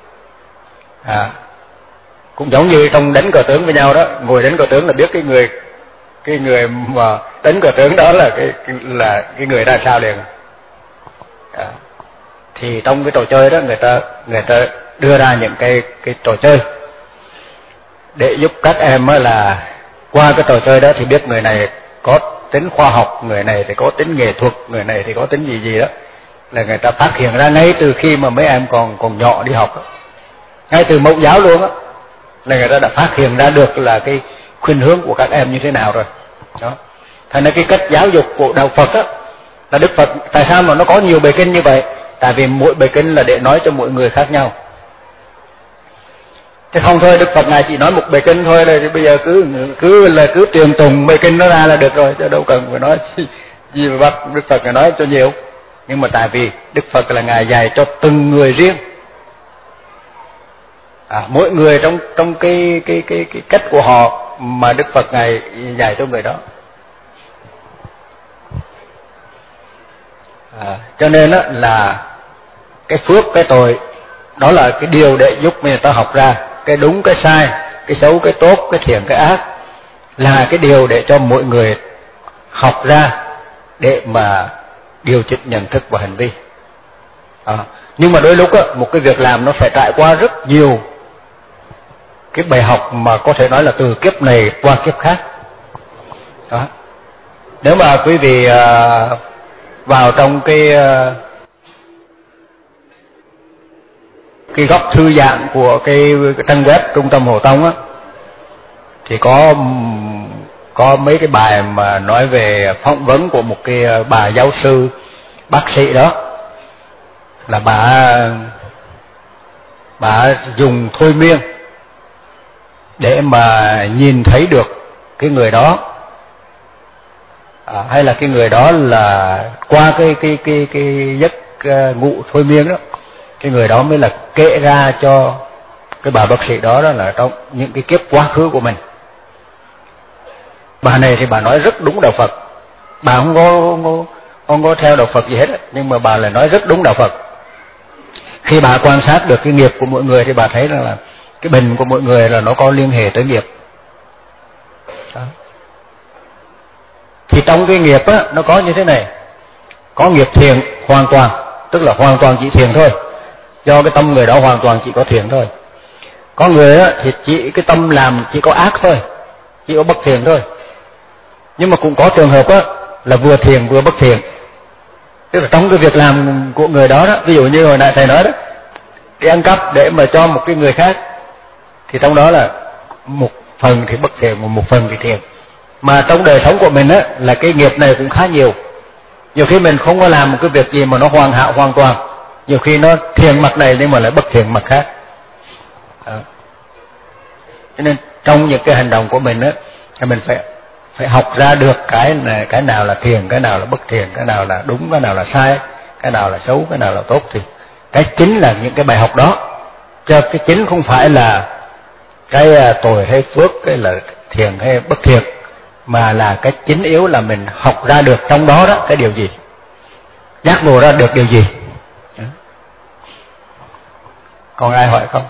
Cũng giống như trong đánh cờ tướng với nhau đó, ngồi đánh cờ tướng là biết cái người mà đánh cờ tướng đó là cái người ra sao liền. Thì trong cái trò chơi đó người ta đưa ra những cái trò chơi để giúp các em là qua cái trò chơi đó thì biết người này có tính khoa học, người này thì có tính nghệ thuật, người này thì có tính gì đó, là người ta phát hiện ra ngay từ khi mà mấy em còn nhỏ đi học đó. Ngay từ mẫu giáo luôn á, là người ta đã phát hiện ra được là cái khuynh hướng của các em như thế nào rồi đó. Thành ra cái cách giáo dục của đạo Phật á, là Đức Phật tại sao mà nó có nhiều bài kinh như vậy? Tại vì mỗi bài kinh là để nói cho mỗi người khác nhau. Thế không thôi Đức Phật ngài chỉ nói một bài kinh thôi, là bây giờ cứ truyền tùng bài kinh nó ra là được rồi, chứ đâu cần phải nói gì mà bắt Đức Phật ngài nói cho nhiều. Nhưng mà tại vì Đức Phật là ngài dạy cho từng người riêng, mỗi người trong cái cách của họ mà Đức Phật ngài dạy cho người đó. Cho nên đó là cái phước, cái tội đó là cái điều để giúp người ta học ra cái đúng, cái sai, cái xấu, cái tốt, cái thiện, cái ác, là cái điều để cho mỗi người học ra để mà điều chỉnh nhận thức và hành vi. Nhưng mà đôi lúc á, một cái việc làm nó phải trải qua rất nhiều cái bài học mà có thể nói là từ kiếp này qua kiếp khác. Đó. Nếu mà quý vị vào trong cái góc thư giãn của cái trang web Trung tâm Hộ Tông á, thì có mấy cái bài mà nói về phỏng vấn của một cái bà giáo sư bác sĩ đó, là bà dùng thôi miên để mà nhìn thấy được cái người đó, hay là cái người đó là qua cái giấc ngủ thôi miên đó, cái người đó mới là kể ra cho cái bà bác sĩ đó là trong những cái kiếp quá khứ của mình. Bà này thì bà nói rất đúng đạo Phật, bà không có theo đạo Phật gì hết, nhưng mà bà lại nói rất đúng đạo Phật. Khi bà quan sát được cái nghiệp của mọi người thì bà thấy rằng là cái bệnh của mọi người là nó có liên hệ tới nghiệp. Đó. Thì trong cái nghiệp á, nó có như thế này, có nghiệp thiện hoàn toàn, tức là hoàn toàn chỉ thiện thôi, do cái tâm người đó hoàn toàn chỉ có thiện thôi. Có người á, thì chỉ cái tâm làm chỉ có ác thôi, chỉ có bất thiện thôi. Nhưng mà cũng có trường hợp á, là vừa thiện vừa bất thiện. Tức là trong cái việc làm của người đó, ví dụ như hồi nãy thầy nói đó, đi ăn cắp để mà cho một cái người khác, thì trong đó là một phần thì bất thiện, một phần thì thiện. Mà trong đời sống của mình á, là cái nghiệp này cũng khá nhiều. Nhiều khi mình không có làm một cái việc gì mà nó hoàn hảo hoàn toàn, nhiều khi nó thiện mặt này nhưng mà lại bất thiện mặt khác. Đó. Cho nên trong những cái hành động của mình á, mình phải học ra được cái nào là thiện, cái nào là bất thiện, cái nào là đúng, cái nào là sai, cái nào là xấu, cái nào là tốt. Thì cái chính là những cái bài học đó, chứ cái chính không phải là cái tội hay phước, cái là thiện hay bất thiện, mà là cái chính yếu là mình học ra được trong đó đó cái điều gì, giác ngộ ra được điều gì. Còn ai hỏi không?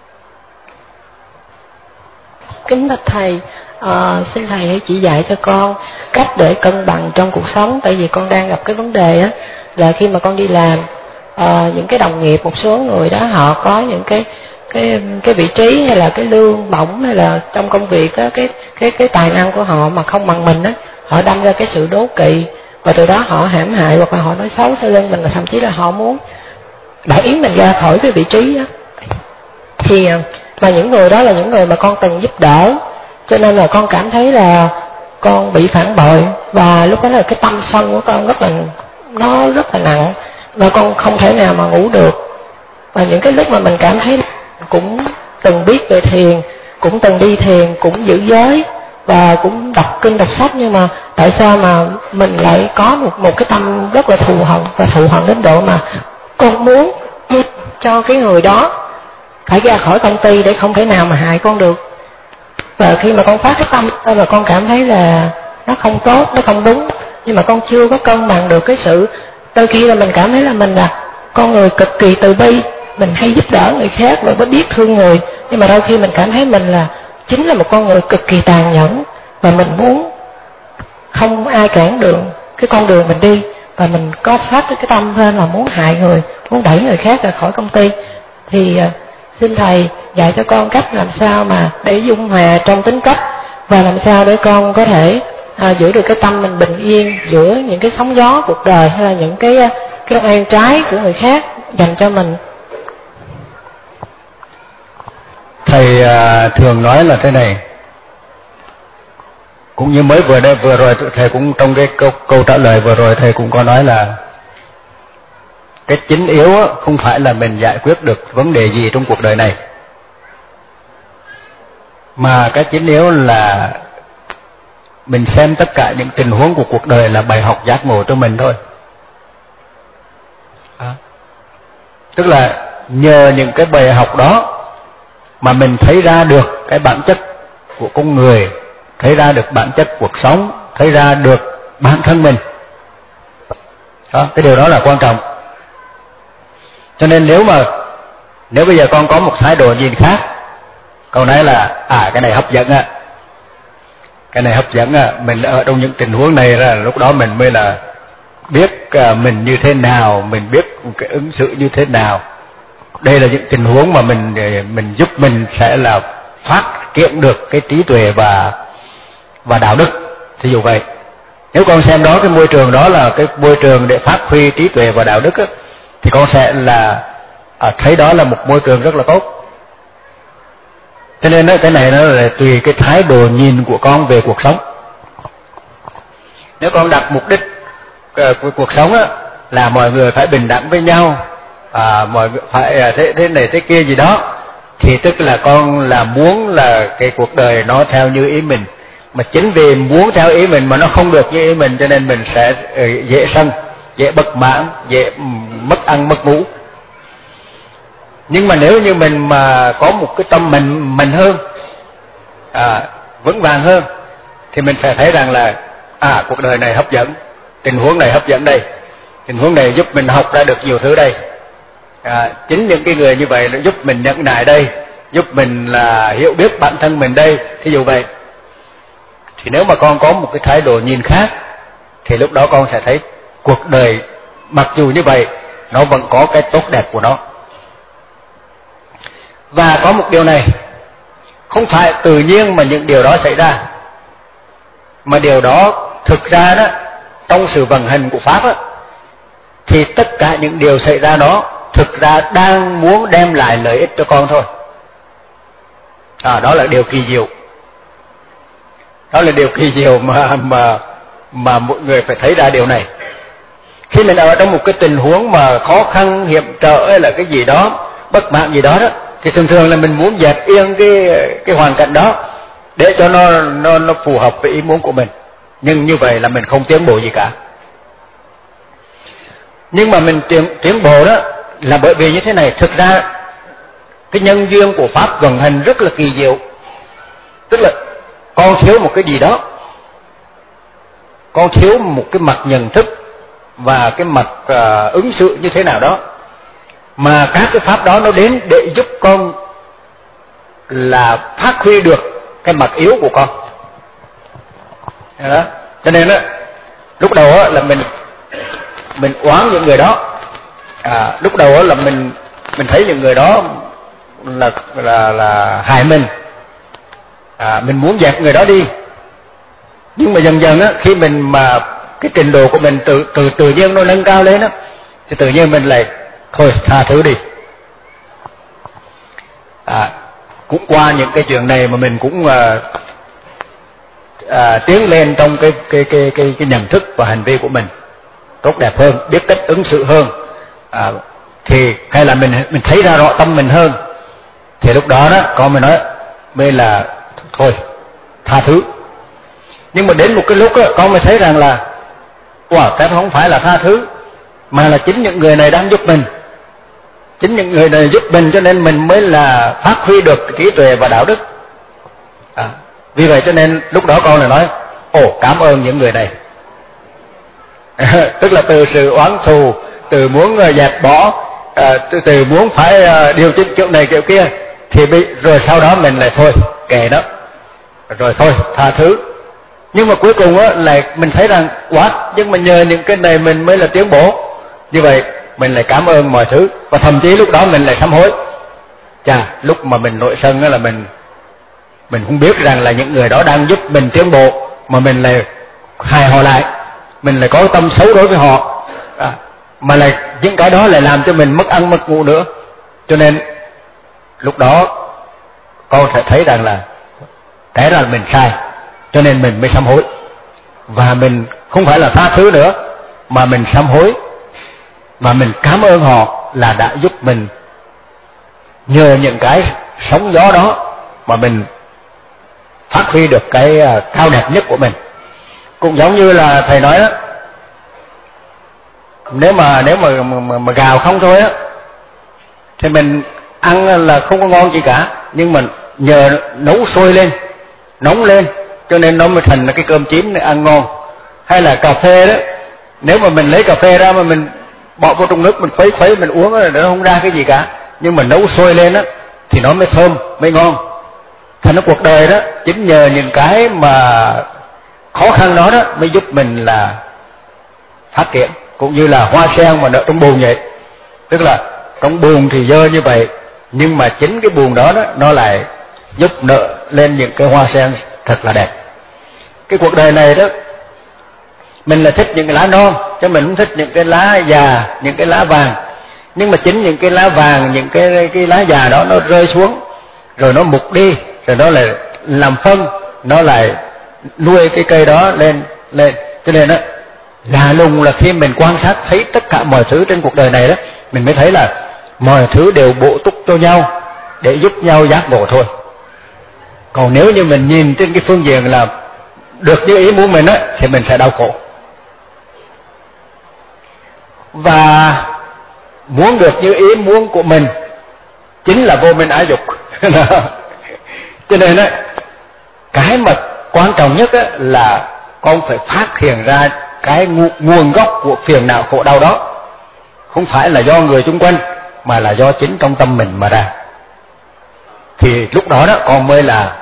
Kính bạch thầy, xin thầy hãy chỉ dạy cho con cách để cân bằng trong cuộc sống. Tại vì con đang gặp cái vấn đề á, là khi mà con đi làm, những cái đồng nghiệp, một số người đó họ có những cái vị trí hay là cái lương bổng hay là trong công việc á, cái tài năng của họ mà không bằng mình á, họ đâm ra cái sự đố kỵ, và từ đó họ hãm hại hoặc là họ nói xấu sau lưng mình, thậm chí là họ muốn đẩy mình ra khỏi cái vị trí đó. Thì mà những người đó là những người mà con từng giúp đỡ, cho nên là con cảm thấy là con bị phản bội, và lúc đó là cái tâm sân của con rất là nặng, và con không thể nào mà ngủ được. Và những cái lúc mà mình cảm thấy cũng từng biết về thiền, cũng từng đi thiền, cũng giữ giới và cũng đọc kinh đọc sách, nhưng mà tại sao mà mình lại có một cái tâm rất là thù hận, và thù hận đến độ mà con muốn cho cái người đó phải ra khỏi công ty để không thể nào mà hại con được. Và khi mà con phát cái tâm mà con cảm thấy là nó không tốt, nó không đúng, nhưng mà con chưa có cân bằng được cái sự. Đôi khi là mình cảm thấy là mình là con người cực kỳ từ bi, mình hay giúp đỡ người khác và có biết thương người, nhưng mà đôi khi mình cảm thấy mình chính là một con người cực kỳ tàn nhẫn, và mình muốn không ai cản đường cái con đường mình đi, và mình có phát cái tâm lên là muốn hại người, muốn đẩy người khác ra khỏi công ty. Thì xin thầy dạy cho con cách làm sao mà để dung hòa trong tính cách, và làm sao để con có thể giữ được cái tâm mình bình yên giữa những cái sóng gió cuộc đời, hay là những cái oan trái của người khác dành cho mình. Thầy thường nói là thế này, cũng như mới vừa rồi thầy cũng trong cái câu trả lời vừa rồi thầy cũng có nói là cái chính yếu không phải là mình giải quyết được vấn đề gì trong cuộc đời này, mà cái chính yếu là mình xem tất cả những tình huống của cuộc đời là bài học giác ngộ cho mình thôi. Tức là nhờ những cái bài học đó mà mình thấy ra được cái bản chất của con người, thấy ra được bản chất cuộc sống, thấy ra được bản thân mình. Đó, cái điều đó là quan trọng. Cho nên nếu bây giờ con có một thái độ nhìn khác, con nói là cái này hấp dẫn á, cái này hấp dẫn á, mình ở trong những tình huống này ra, lúc đó mình mới là biết mình như thế nào, mình biết cái ứng xử như thế nào. Đây là những tình huống mà mình giúp mình sẽ là phát triển được cái trí tuệ và đạo đức. Thí dụ vậy, nếu con xem đó cái môi trường đó là cái môi trường để phát huy trí tuệ và đạo đức á, thì con sẽ là thấy đó là một môi trường rất là tốt. Cho nên đó, cái này nó là tùy cái thái độ nhìn của con về cuộc sống. Nếu con đặt mục đích của cuộc sống á, là mọi người phải bình đẳng với nhau, mọi người phải thế này thế kia gì đó, thì tức là con là muốn là cái cuộc đời nó theo như ý mình. Mà chính vì muốn theo ý mình mà nó không được như ý mình, cho nên mình sẽ dễ sân, dễ bất mãn, dễ mất ăn mất ngủ. Nhưng mà nếu như mình mà có một cái tâm mình hơn, vững vàng hơn, thì mình sẽ thấy rằng là cuộc đời này hấp dẫn, tình huống này hấp dẫn đây, tình huống này giúp mình học ra được nhiều thứ đây. Chính những cái người như vậy nó giúp mình nhẫn nại đây, giúp mình là hiểu biết bản thân mình đây. Thí dụ vậy, thì nếu mà con có một cái thái độ nhìn khác, thì lúc đó con sẽ thấy cuộc đời mặc dù như vậy nó vẫn có cái tốt đẹp của nó. Và có một điều này, không phải tự nhiên mà những điều đó xảy ra, mà điều đó thực ra đó, trong sự vận hành của Pháp á, thì tất cả những điều xảy ra đó thực ra đang muốn đem lại lợi ích cho con thôi. Đó là điều kỳ diệu. Đó là điều kỳ diệu mà mọi người phải thấy ra điều này. Khi mình ở trong một cái tình huống mà khó khăn, hiểm trở hay là cái gì đó, bất mãn gì đó đó, thì thường thường là mình muốn dẹp yên cái hoàn cảnh đó để cho nó phù hợp với ý muốn của mình. Nhưng như vậy là mình không tiến bộ gì cả. Nhưng mà mình tiến bộ đó là bởi vì như thế này. Thực ra cái nhân duyên của Pháp vận hành rất là kỳ diệu. Tức là con thiếu một cái gì đó, con thiếu một cái mặt nhận thức và cái mặt ứng xử như thế nào đó, mà các cái pháp đó nó đến để giúp con là phát huy được cái mặt yếu của con. Đó. Cho nên đó, lúc đầu đó là mình oán những người đó, lúc đầu đó là mình thấy những người đó là hại mình, mình muốn dẹp người đó đi. Nhưng mà dần dần á, khi mình mà cái trình độ của mình tự nhiên nó nâng cao lên á, thì tự nhiên mình lại thôi tha thứ đi. Cũng qua những cái chuyện này mà mình cũng tiến lên trong cái nhận thức và hành vi của mình tốt đẹp hơn, biết cách ứng xử hơn, thì hay là mình thấy ra rõ tâm mình hơn, thì lúc đó đó con mới nói mới là thôi tha thứ. Nhưng mà đến một cái lúc đó, con mới thấy rằng là cái không phải là tha thứ, mà là chính những người này đang giúp mình. Chính những người này giúp mình cho nên mình mới là phát huy được trí tuệ và đạo đức. Vì vậy cho nên lúc đó con lại nói cảm ơn những người này. Tức là từ sự oán thù, từ muốn dẹp bỏ, từ muốn phải điều chỉnh kiểu này kiểu kia, thì rồi sau đó mình lại thôi kệ nó, rồi thôi tha thứ. Nhưng mà cuối cùng á lại mình thấy rằng nhưng mà nhờ những cái này mình mới là tiến bộ. Như vậy mình lại cảm ơn mọi thứ, và thậm chí lúc đó mình lại sám hối. Lúc mà mình nội sân đó là mình không biết rằng là những người đó đang giúp mình tiến bộ, mà mình lại hại họ lại, mình lại có tâm xấu đối với họ, mà lại những cái đó lại làm cho mình mất ăn mất ngủ nữa. Cho nên lúc đó con sẽ thấy rằng là cái là mình sai, cho nên mình mới sám hối. Và mình không phải là tha thứ nữa, mà mình sám hối, và mình cảm ơn họ là đã giúp mình, nhờ những cái sóng gió đó mà mình phát huy được cái cao đẹp nhất của mình. Cũng giống như là thầy nói đó, nếu mà gạo không thôi á, thì mình ăn là không có ngon gì cả. Nhưng mà nhờ nấu sôi lên, nóng lên, cho nên nó mới thành là cái cơm chín này ăn ngon. Hay là cà phê đó, nếu mà mình lấy cà phê ra mà mình bỏ vô trong nước mình khuấy mình uống đó, nó không ra cái gì cả. Nhưng mà nấu sôi lên á thì nó mới thơm, mới ngon. Thành ra cuộc đời đó chính nhờ những cái mà khó khăn đó mới giúp mình là phát triển. Cũng như là hoa sen mà nở trong bùn vậy. Tức là trong bùn thì dơ như vậy, nhưng mà chính cái bùn đó nó lại giúp nở lên những cái hoa sen thật là đẹp. Cái cuộc đời này đó, mình là thích những cái lá non, chứ mình không thích những cái lá già, những cái lá vàng. Nhưng mà chính những cái lá vàng, những cái lá già đó nó rơi xuống, rồi nó mục đi, rồi nó lại làm phân, nó lại nuôi cái cây đó lên. Cho nên đó, lạ lùng là khi mình quan sát thấy tất cả mọi thứ trên cuộc đời này đó, mình mới thấy là mọi thứ đều bổ túc cho nhau để giúp nhau giác ngộ thôi. Còn nếu như mình nhìn trên cái phương diện là được như ý muốn mình á, thì mình sẽ đau khổ. Và muốn được như ý muốn của mình chính là vô minh ái dục. Cho nên á, cái mà quan trọng nhất á là con phải phát hiện ra cái nguồn gốc của phiền não khổ đau đó, không phải là do người xung quanh mà là do chính trong tâm mình mà ra. Thì lúc đó đó con mới là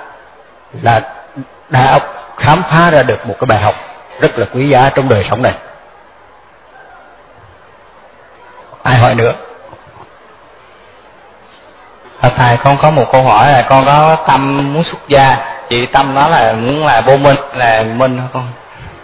đã khám phá ra được một cái bài học rất là quý giá trong đời sống này. Ai hỏi nữa? Thầy, con có một câu hỏi là con có tâm muốn xuất gia, chị tâm đó là muốn là vô minh, là minh hả con?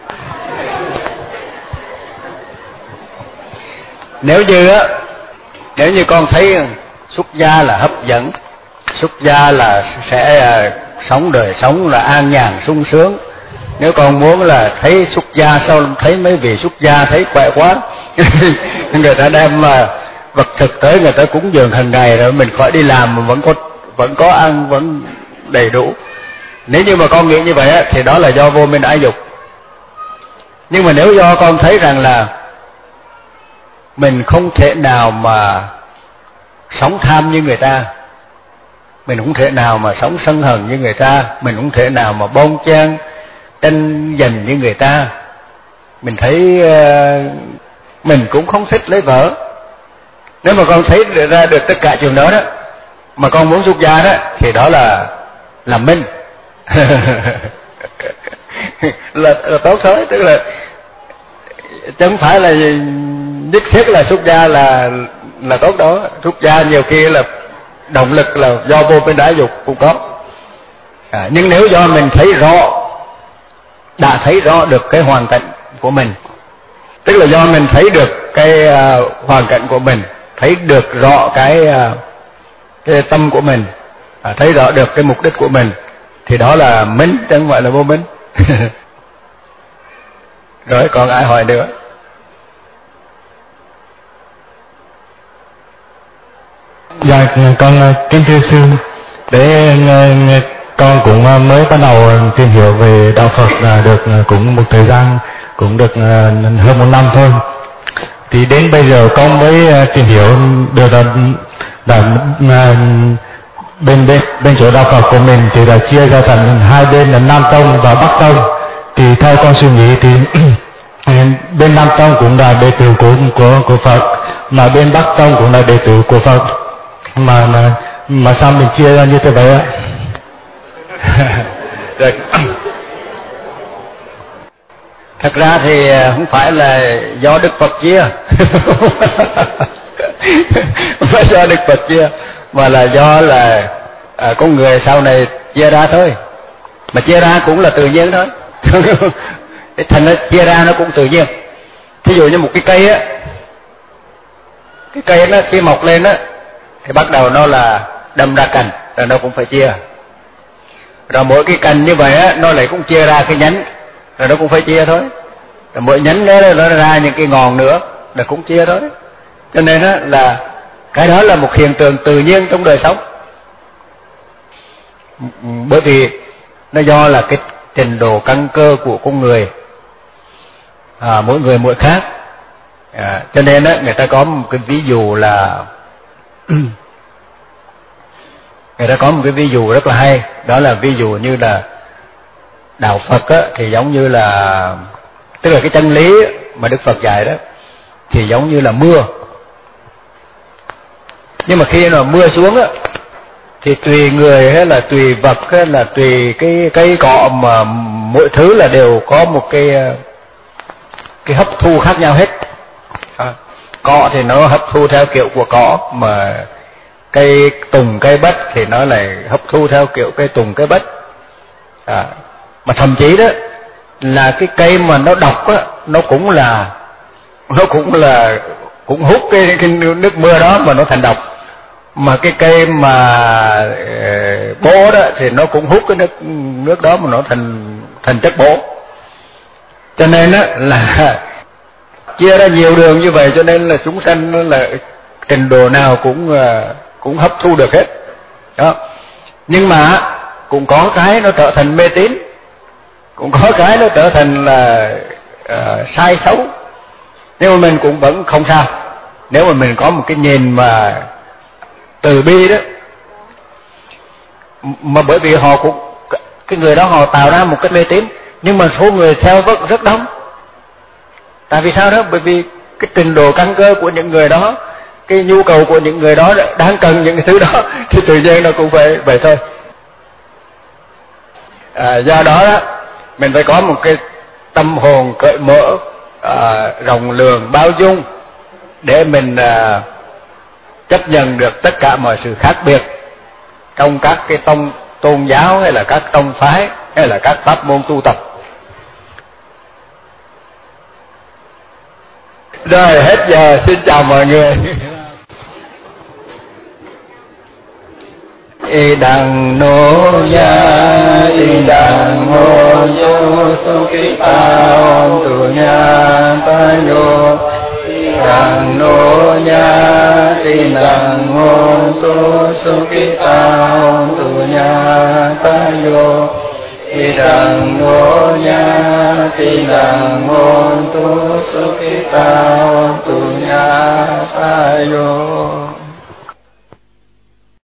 Nếu như con thấy xuất gia là hấp dẫn, xuất gia là sẽ sống đời sống là an nhàn sung sướng, nếu con muốn là thấy xuất gia sao thấy mấy vị xuất gia thấy khỏe quá người ta đem vật thực tới người ta cúng dường hàng ngày rồi mình khỏi đi làm mà vẫn có ăn vẫn đầy đủ. Nếu như mà con nghĩ như vậy á, thì đó là do vô minh ái dục. Nhưng mà nếu do con thấy rằng là mình không thể nào mà sống tham như người ta, mình không thể nào mà sống sân hận như người ta, mình không thể nào mà bon chen tranh giành như người ta, mình thấy mình cũng không thích lấy vợ. Nếu mà con thấy ra được tất cả chuyện đó đó mà con muốn xuất gia đó, thì đó là minh là tốt thôi. Tức là chẳng phải là nhất thiết là xuất gia là tốt đó. Xuất gia nhiều khi là động lực là do vô minh ái dục cũng có. Nhưng nếu do mình đã thấy rõ được cái hoàn cảnh của mình, tức là do mình thấy được cái hoàn cảnh của mình, thấy được rõ cái tâm của mình, thấy rõ được cái mục đích của mình, thì đó là minh, chứ không phải là vô minh. Rồi còn ai hỏi nữa? Dạ con kính thưa sư, để con cũng mới bắt đầu tìm hiểu về đạo Phật được cũng một thời gian, cũng được hơn 1 năm thôi. Thì đến bây giờ con mới tìm hiểu được là bên chỗ đạo Phật của mình thì là chia ra thành 2 bên là Nam Tông và Bắc Tông. Thì theo con suy nghĩ thì bên Nam Tông cũng là đệ tử của Phật, mà bên Bắc Tông cũng là đệ tử của Phật, mà sao mình chia ra như thế vậy ạ? Thật ra thì không phải là do Đức Phật chia không phải do Đức Phật chia, mà là do là con người sau này chia ra thôi. Mà chia ra cũng là tự nhiên thôi thành nó chia ra nó cũng tự nhiên. Thí dụ như một cái cây á, cái cây nó khi mọc lên á thì bắt đầu nó là đâm ra cành, rồi nó cũng phải chia. Rồi mỗi cái cành như vậy á, nó lại cũng chia ra cái nhánh, rồi nó cũng phải chia thôi. Rồi mỗi nhánh nó ra những cái ngọn nữa, rồi cũng chia thôi. Cho nên á là cái đó là một hiện tượng tự nhiên trong đời sống. Bởi vì nó do là cái trình độ căn cơ của con người, mỗi người mỗi khác. Cho nên á người ta có một cái ví dụ là người ta có một cái ví dụ rất là hay, đó là ví dụ như là đạo Phật á, thì giống như là, tức là cái chân lý mà Đức Phật dạy đó thì giống như là mưa. Nhưng mà khi mà mưa xuống á thì tùy người hay là tùy vật hay là tùy cái cây cọ mà mỗi thứ là đều có một cái hấp thu khác nhau hết. Cọ thì nó hấp thu theo kiểu của cọ, mà cây tùng cây bách thì nó lại hấp thu theo kiểu cây tùng cây bách. Mà thậm chí đó là cái cây mà nó độc á, nó cũng hút cái nước mưa đó mà nó thành độc. Mà cái cây mà bố đó thì nó cũng hút cái nước đó mà nó thành chất bố. Cho nên á là chia ra nhiều đường như vậy, cho nên là chúng sanh là trình độ nào cũng hấp thu được hết đó. Nhưng mà cũng có cái nó trở thành mê tín, cũng có cái nó trở thành là sai xấu, nhưng mà mình cũng vẫn không sao nếu mà mình có một cái nhìn mà từ bi đó. Mà bởi vì họ cũng, cái người đó họ tạo ra một cái mê tín, nhưng mà số người theo vẫn rất đông. Tại vì sao đó? Bởi vì cái trình độ căn cơ của những người đó, cái nhu cầu của những người đó đang cần những cái thứ đó, thì tự nhiên nó cũng phải vậy thôi. Do đó mình phải có một cái tâm hồn cởi mở, rộng lượng, bao dung, để mình chấp nhận được tất cả mọi sự khác biệt trong các cái tôn giáo hay là các tông phái hay là các pháp môn tu tập. Rồi hết giờ, xin chào mọi người. Đằng nô ya, đằng nô yo sukita tu nha pa yo. Đằng nô ya, đằng nô tu sukita tu nha pa yo. Đằng nô ya, đằng nô tu sukita tu nha pa yo.